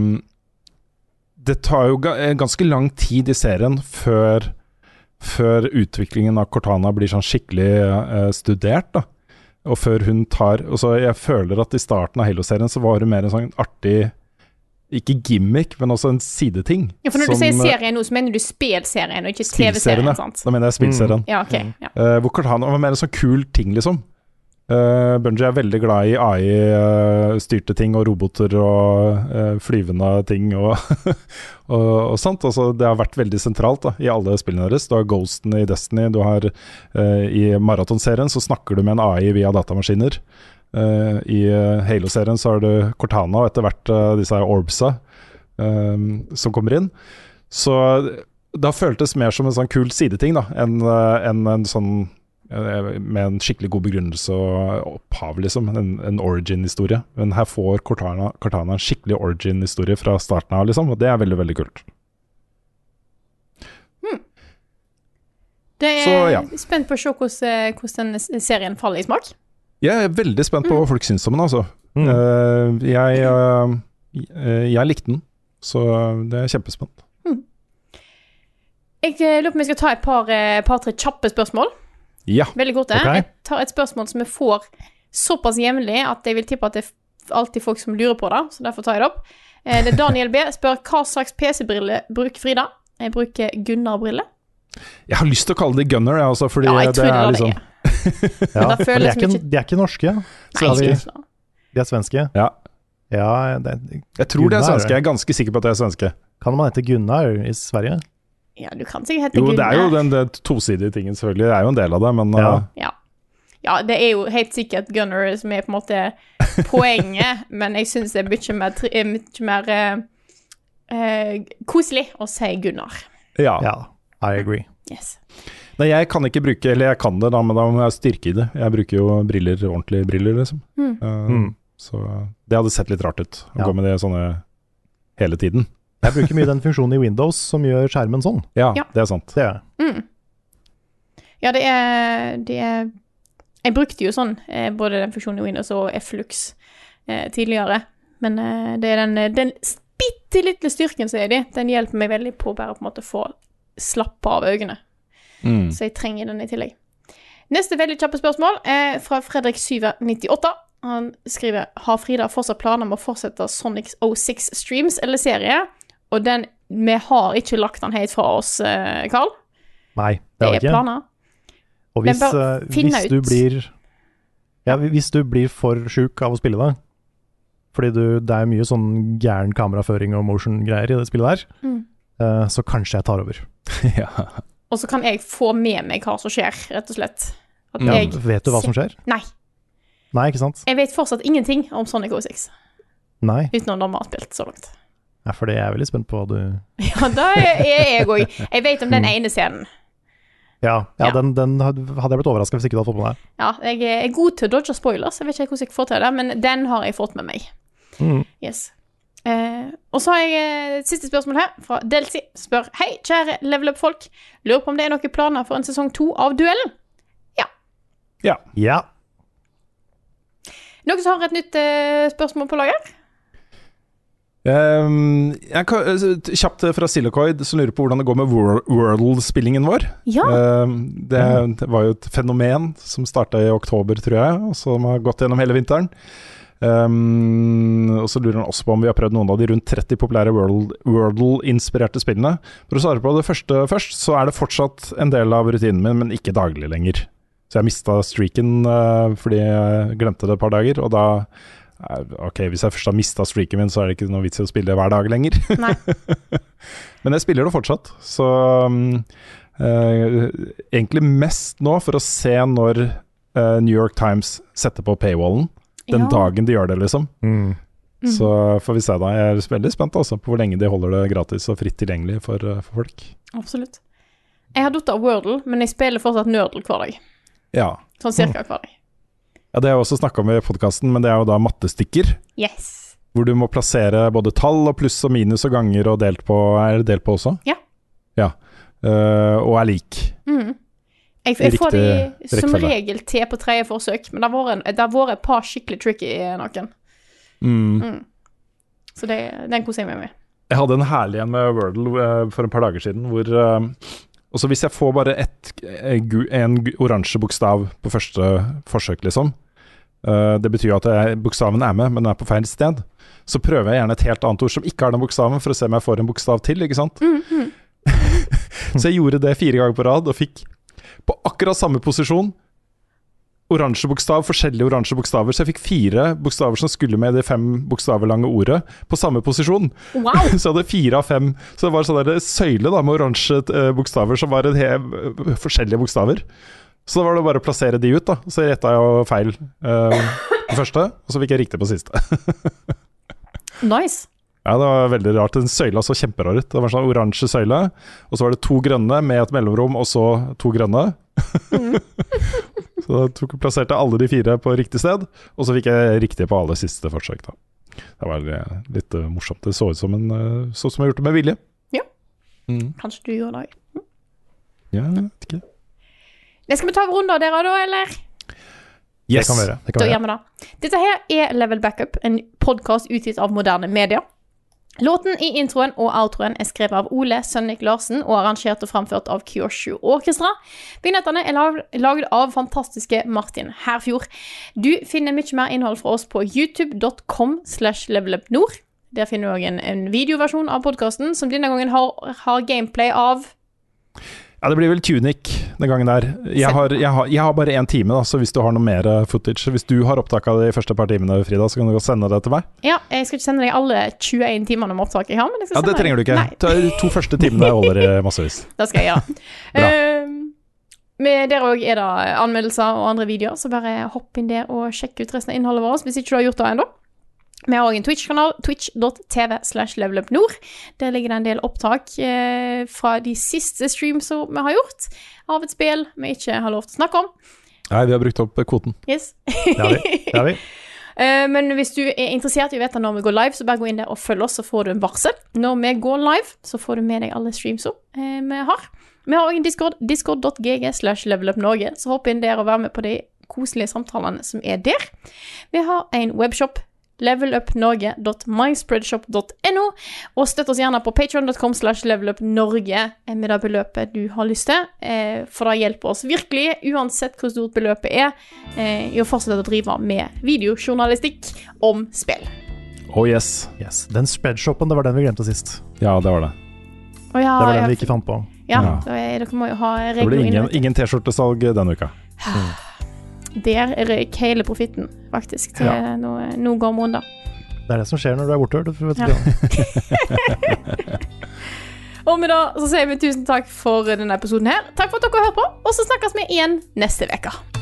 det tar jo ga ganske lang tid i serien før, før utviklingen av Cortana blir sånn skikkelig uh, studert da. Og før hun tar også, jeg føler at i starten av Halo-serien så var det mer en sånn artig, ikke gimmick, men også en sideting. Ja, for når som, du sier serien nå, så mener du spelserien, og ikke T V-serien, sant? Da mener jeg spilserien. Mm. Ja, ok. Ja. Uh, hvor Cortana var mer en sånn kul ting, liksom. Uh, Bungie er veldig glad i A I-styrte uh, ting, og roboter, og uh, flyvende ting, og, og, og sånt. Altså, det har vært veldig sentralt da, i alle spillene deres. Du har Ghosten i Destiny, du har uh, i Marathon-serien, så snakker du med en A I via datamaskiner. Uh, I uh, Halo-serien så har du Cortana og etter hvert uh, disse Orbsa um, som kommer inn. Så det har føltes mer som en sånn kul sideting da, enn uh, en, en sånn uh, med en skikkelig god begrunnelse og opphav, liksom, en, en origin-historie. Men her får Cortana, Cortana en skikkelig origin-historie fra starten av, liksom, og det er veldig, veldig kult. Det er Så, ja. spent på å se hvordan, hvordan den serien faller i smak. Jeg er veldig spent på hva folk syns om den, altså. Mm. Uh, jeg, uh, jeg likte den, så det er kjempespent. Mm. Jeg lurer på om jeg skal ta et par, par-tre kjappe spørsmål. Ja. Veldig korte. Ok. Jeg tar et spørsmål som jeg får såpass jevnlig at jeg vil tippe at det er alltid folk som lurer på det, så derfor tar jeg det opp. Eh, det er Daniel B. spør hva slags P C-brille bruker Frida? Jeg bruker Gunnar-brille. Jeg har lyst til å kalle det Gunner, jeg, altså, fordi Ja, jeg det tror det er er liksom det. Ja, da men føles de, er ikke, mye- de er ikke norske. Nei, Så vi, ikke. de er svenske. Ja. Ja, det, Jeg tror det er Gunnar. svenske, jeg er ganske sikker på at det er svenske. kan man hete Gunnar i Sverige? Ja, du kan sikkert hete Jo, Gunnar. det er jo den det tosidige tingen, selvfølgelig. Det er jo en del av det, men Ja. uh, Ja. ja, det er jo helt sikkert Gunnar som er på en måte poenget, men jeg synes det er mye mer, tri- eh, mye mer eh, eh, koselig å si Gunnar. ja. Ja, I agree. Yes. Nei, jeg kan ikke bruke, eller jeg kan det da, men da må jeg styrke i det. Jeg bruker jo briller, ordentlige briller, liksom. Mm. Uh, Mm. Så det hadde sett litt rart ut, å Ja. gå med det sånne hele tiden. Jeg bruker mye den funksjonen i Windows som gjør skjermen sånn. Ja, Ja. det er sant. Det gjør jeg. Mm. Ja, det er, det er Jeg brukte jo sånn, eh, både den funksjonen i Windows og F-Lux eh, tidligere, men eh, det er den, eh, den bitte lille styrken, sier de, den hjelper meg veldig på å bare på en måte få slappe av øynene, Mm. så jeg trenger den i tillegg. Neste veldig kjappe spørsmål er fra Fredrik syv nittiåtte. Han skriver, har Frida fortsatt planer om å fortsette Sonic O seks streams eller serie? Og den, vi har ikke lagt den helt fra oss, eh, Karl. Nei, det Det har er jeg ikke. planer. Og Men hvis, bare eh, finne hvis du ut. blir Ja, hvis du blir for sjuk av å spille det, fordi du, det er mye sånn gæren kameraføring og motion-greier i det spillet der, Mm. eh, så kanskje jeg tar over. ja. Og så kan jeg få med meg hva som skjer, rett og slett. At Ja, jeg, Vet du hva som skjer? Nei. Nei, ikke sant? Jeg vet fortsatt ingenting om Sonic O seks, Nei. utenom når vi har spilt så langt. Ja, for det er jeg veldig spent på hva du Ja, da er jeg òg. Jeg vet om den ene scenen. Ja, ja, Ja. Den, den hadde hadde jeg blitt overraska hvis ikke du hadde fått med deg. Ja, jeg er god til å dodge spoilers. Jeg vet ikke hvordan jeg får til det, men den har jeg fått med meg. Mm. Yes. Eh, og så har jeg eh, et siste spørsmål her, fra Delsi. Spør, hei, kjære level up-folk. Lurer på om det er noen planer for en sesong to av Duellen? ja. Ja. Noen som har et nytt eh, spørsmål på lager? Um, jeg kan, eh, kjapt fra Silicoid, som lurer på hvordan det går med Wor- Wordle-spillingen vår. Ja. Um, det, det var jo et fenomen som starta i oktober, tror jeg, og som har gått gjennom hele vinteren. Um, og så lurer han også på om vi har prøvd noen av de rundt tretti populære Wordle- Wordle-inspirerte spillene. For å svare på det første først, så er det fortsatt en del av rutinen min, men ikke daglig lenger. Så jeg mista streaken uh, fordi jeg glemte det et par dager, og da uh, Ok, hvis jeg først har mista streaken min, så er det ikke noe vits i å spille hver dag lenger. Nei. Men jeg spiller det fortsatt, så um, uh, egentlig mest nå for å se når uh, New York Times setter på paywallen. Den Ja. dagen de gjør det, liksom. Mm. Mm. Så får vi se da. Jeg er veldig spent også på hvor lenge de holder det gratis og fritt tilgjengelig for, uh, for folk. Absolutt. Jeg har datt av Wordle, men jeg spiller fortsatt Nerdle hver dag. Ja. Sånn cirka hver dag. ja, det har jeg også snakka om i podkasten, men det er jo da mattestykker. Yes. Hvor du må plassere både tall og pluss og minus og ganger og delt på. Er det delt på også? Ja. Ja. Uh, og er lik. Mm. Jeg, jeg får de Riktig som rekkefølge. regel til på tredje forsøk, men det har vært, en, det har vært et par skikkelig tricky noen. Mm. Mm. Så det, den koser jeg meg med. Jeg hadde en herlig en med Wordle uh, for et par dager siden, hvor uh, også hvis jeg får bare ett, eh, gu- en gu- oransje bokstav på første forsøk, liksom, uh, det betyr jo at jeg, bokstaven er med, men den er på feil sted. Så prøver jeg gjerne et helt annet ord som ikke har den bokstaven, for å se om jeg får en bokstav til, ikke sant? Mm, mm. Så jeg gjorde det fire ganger på rad, og fikk på akkurat samme posisjon oransje bokstav, forskjellige oransje bokstaver. Så jeg fikk fire bokstaver som skulle med det fem bokstaver lange ordet, på samme posisjon. Wow! Så jeg hadde fire av fem. Så det var sånn der søyle da, med oransje eh, bokstaver som var en hel, eh, forskjellige bokstaver. Så da var det bare å plassere de ut, da. Så retta jeg jo feil eh, på første, og så fikk jeg riktig på siste. Nice. Ja, det var veldig rart. Den søyla så kjemperar ut. Det var en sånn oransje søyle, og så var det to grønne med et mellomrom, og så to grønne. Mm. Så da tok, plasserte alle de fire på riktig sted, og så fikk jeg riktig på alle siste forsøk. Da. Det var eh, litt uh, morsomt. Det så ut som en uh, så ut som jeg har gjort det med vilje. Ja. Mm. Kanskje du gjør det. Ja, jeg vet ikke. Det skal vi ta en runde av dere da, eller? Det Yes. kan være. Det kan Da være. gjør vi det. Dette her er Level Backup, en podcast utgitt av Moderne Media. Låten i introen og outroen er skrevet av Ole Sønnik Larsen og arrangert og framført av Kyoshu Orkestra. Vignettene er lag- laget av fantastiske Martin Herfjord. Du finner mye mer innhold fra oss på youtube dot com slash levelupnord. Der finner du også en, en videoversjon av podcasten, som denne gangen har, har gameplay av... Ja, det blir vel Tunic den gangen der. Jeg har, jeg har, jeg har bare én time, da, så hvis du har noe mer footage, hvis du har opptak av de første par timene, Frida, så kan du godt sende det til meg. Ja, jeg skal ikke sende deg alle tjueen timene med opptak jeg har, men jeg skal Ja, det sende trenger du deg... ikke. Nei. De to første timene holder i massevis. Det skal jeg gjøre. Bra. uh, med der også er det anmeldelser og andre videoer, så bare hopp inn der og sjekk ut resten av innholdet vårt, hvis ikke du har gjort det enda. Vi har også en Twitch-kanal, twitch dot tv slash levelupnord. Der ligger det en del opptak eh, fra de siste streams som vi har gjort, av et spill vi ikke har lov til å snakke om. Nei, vi har brukt opp kvoten. Yes. Det har vi. Det har vi. Eh, men hvis du er interessert i å vite når vi går live, så bare gå inn der og følg oss, så får du en varsel. Når vi går live, så får du med deg alle streams eh, vi har. Vi har også en Discord, discord dot g g slash levelupnorge, så hopp inn der og vær med på de koselige samtalene som er der. Vi har en webshop, levelupnorge dot my spreadshop dot no, og støtt oss gjerne på patreon dot com slash levelupnorge med det beløpet du har lyst til, eh, for det hjelper oss virkelig, uansett hvor stort beløpet er, eh, i å fortsette å drive med videojournalistikk om spill. Oh yes. Yes. Den spreadshoppen, det var den vi glemte sist. Ja, det var det. Og ja, Det var den ja, vi ikke fant på. ja, Ja. da er, dere må jo ha Det regler blir inne, ingen, vet du. ingen T-skjortesalg denne uka. Der røyk hele profitten, faktisk, til Ja. nå, nå går vi under. Det er det som skjer når du er borte. Du vet Ja. ikke. Og med det så sier vi tusen takk for denne episoden her. Takk for at dere hører på, og så snakkes vi igjen neste veka.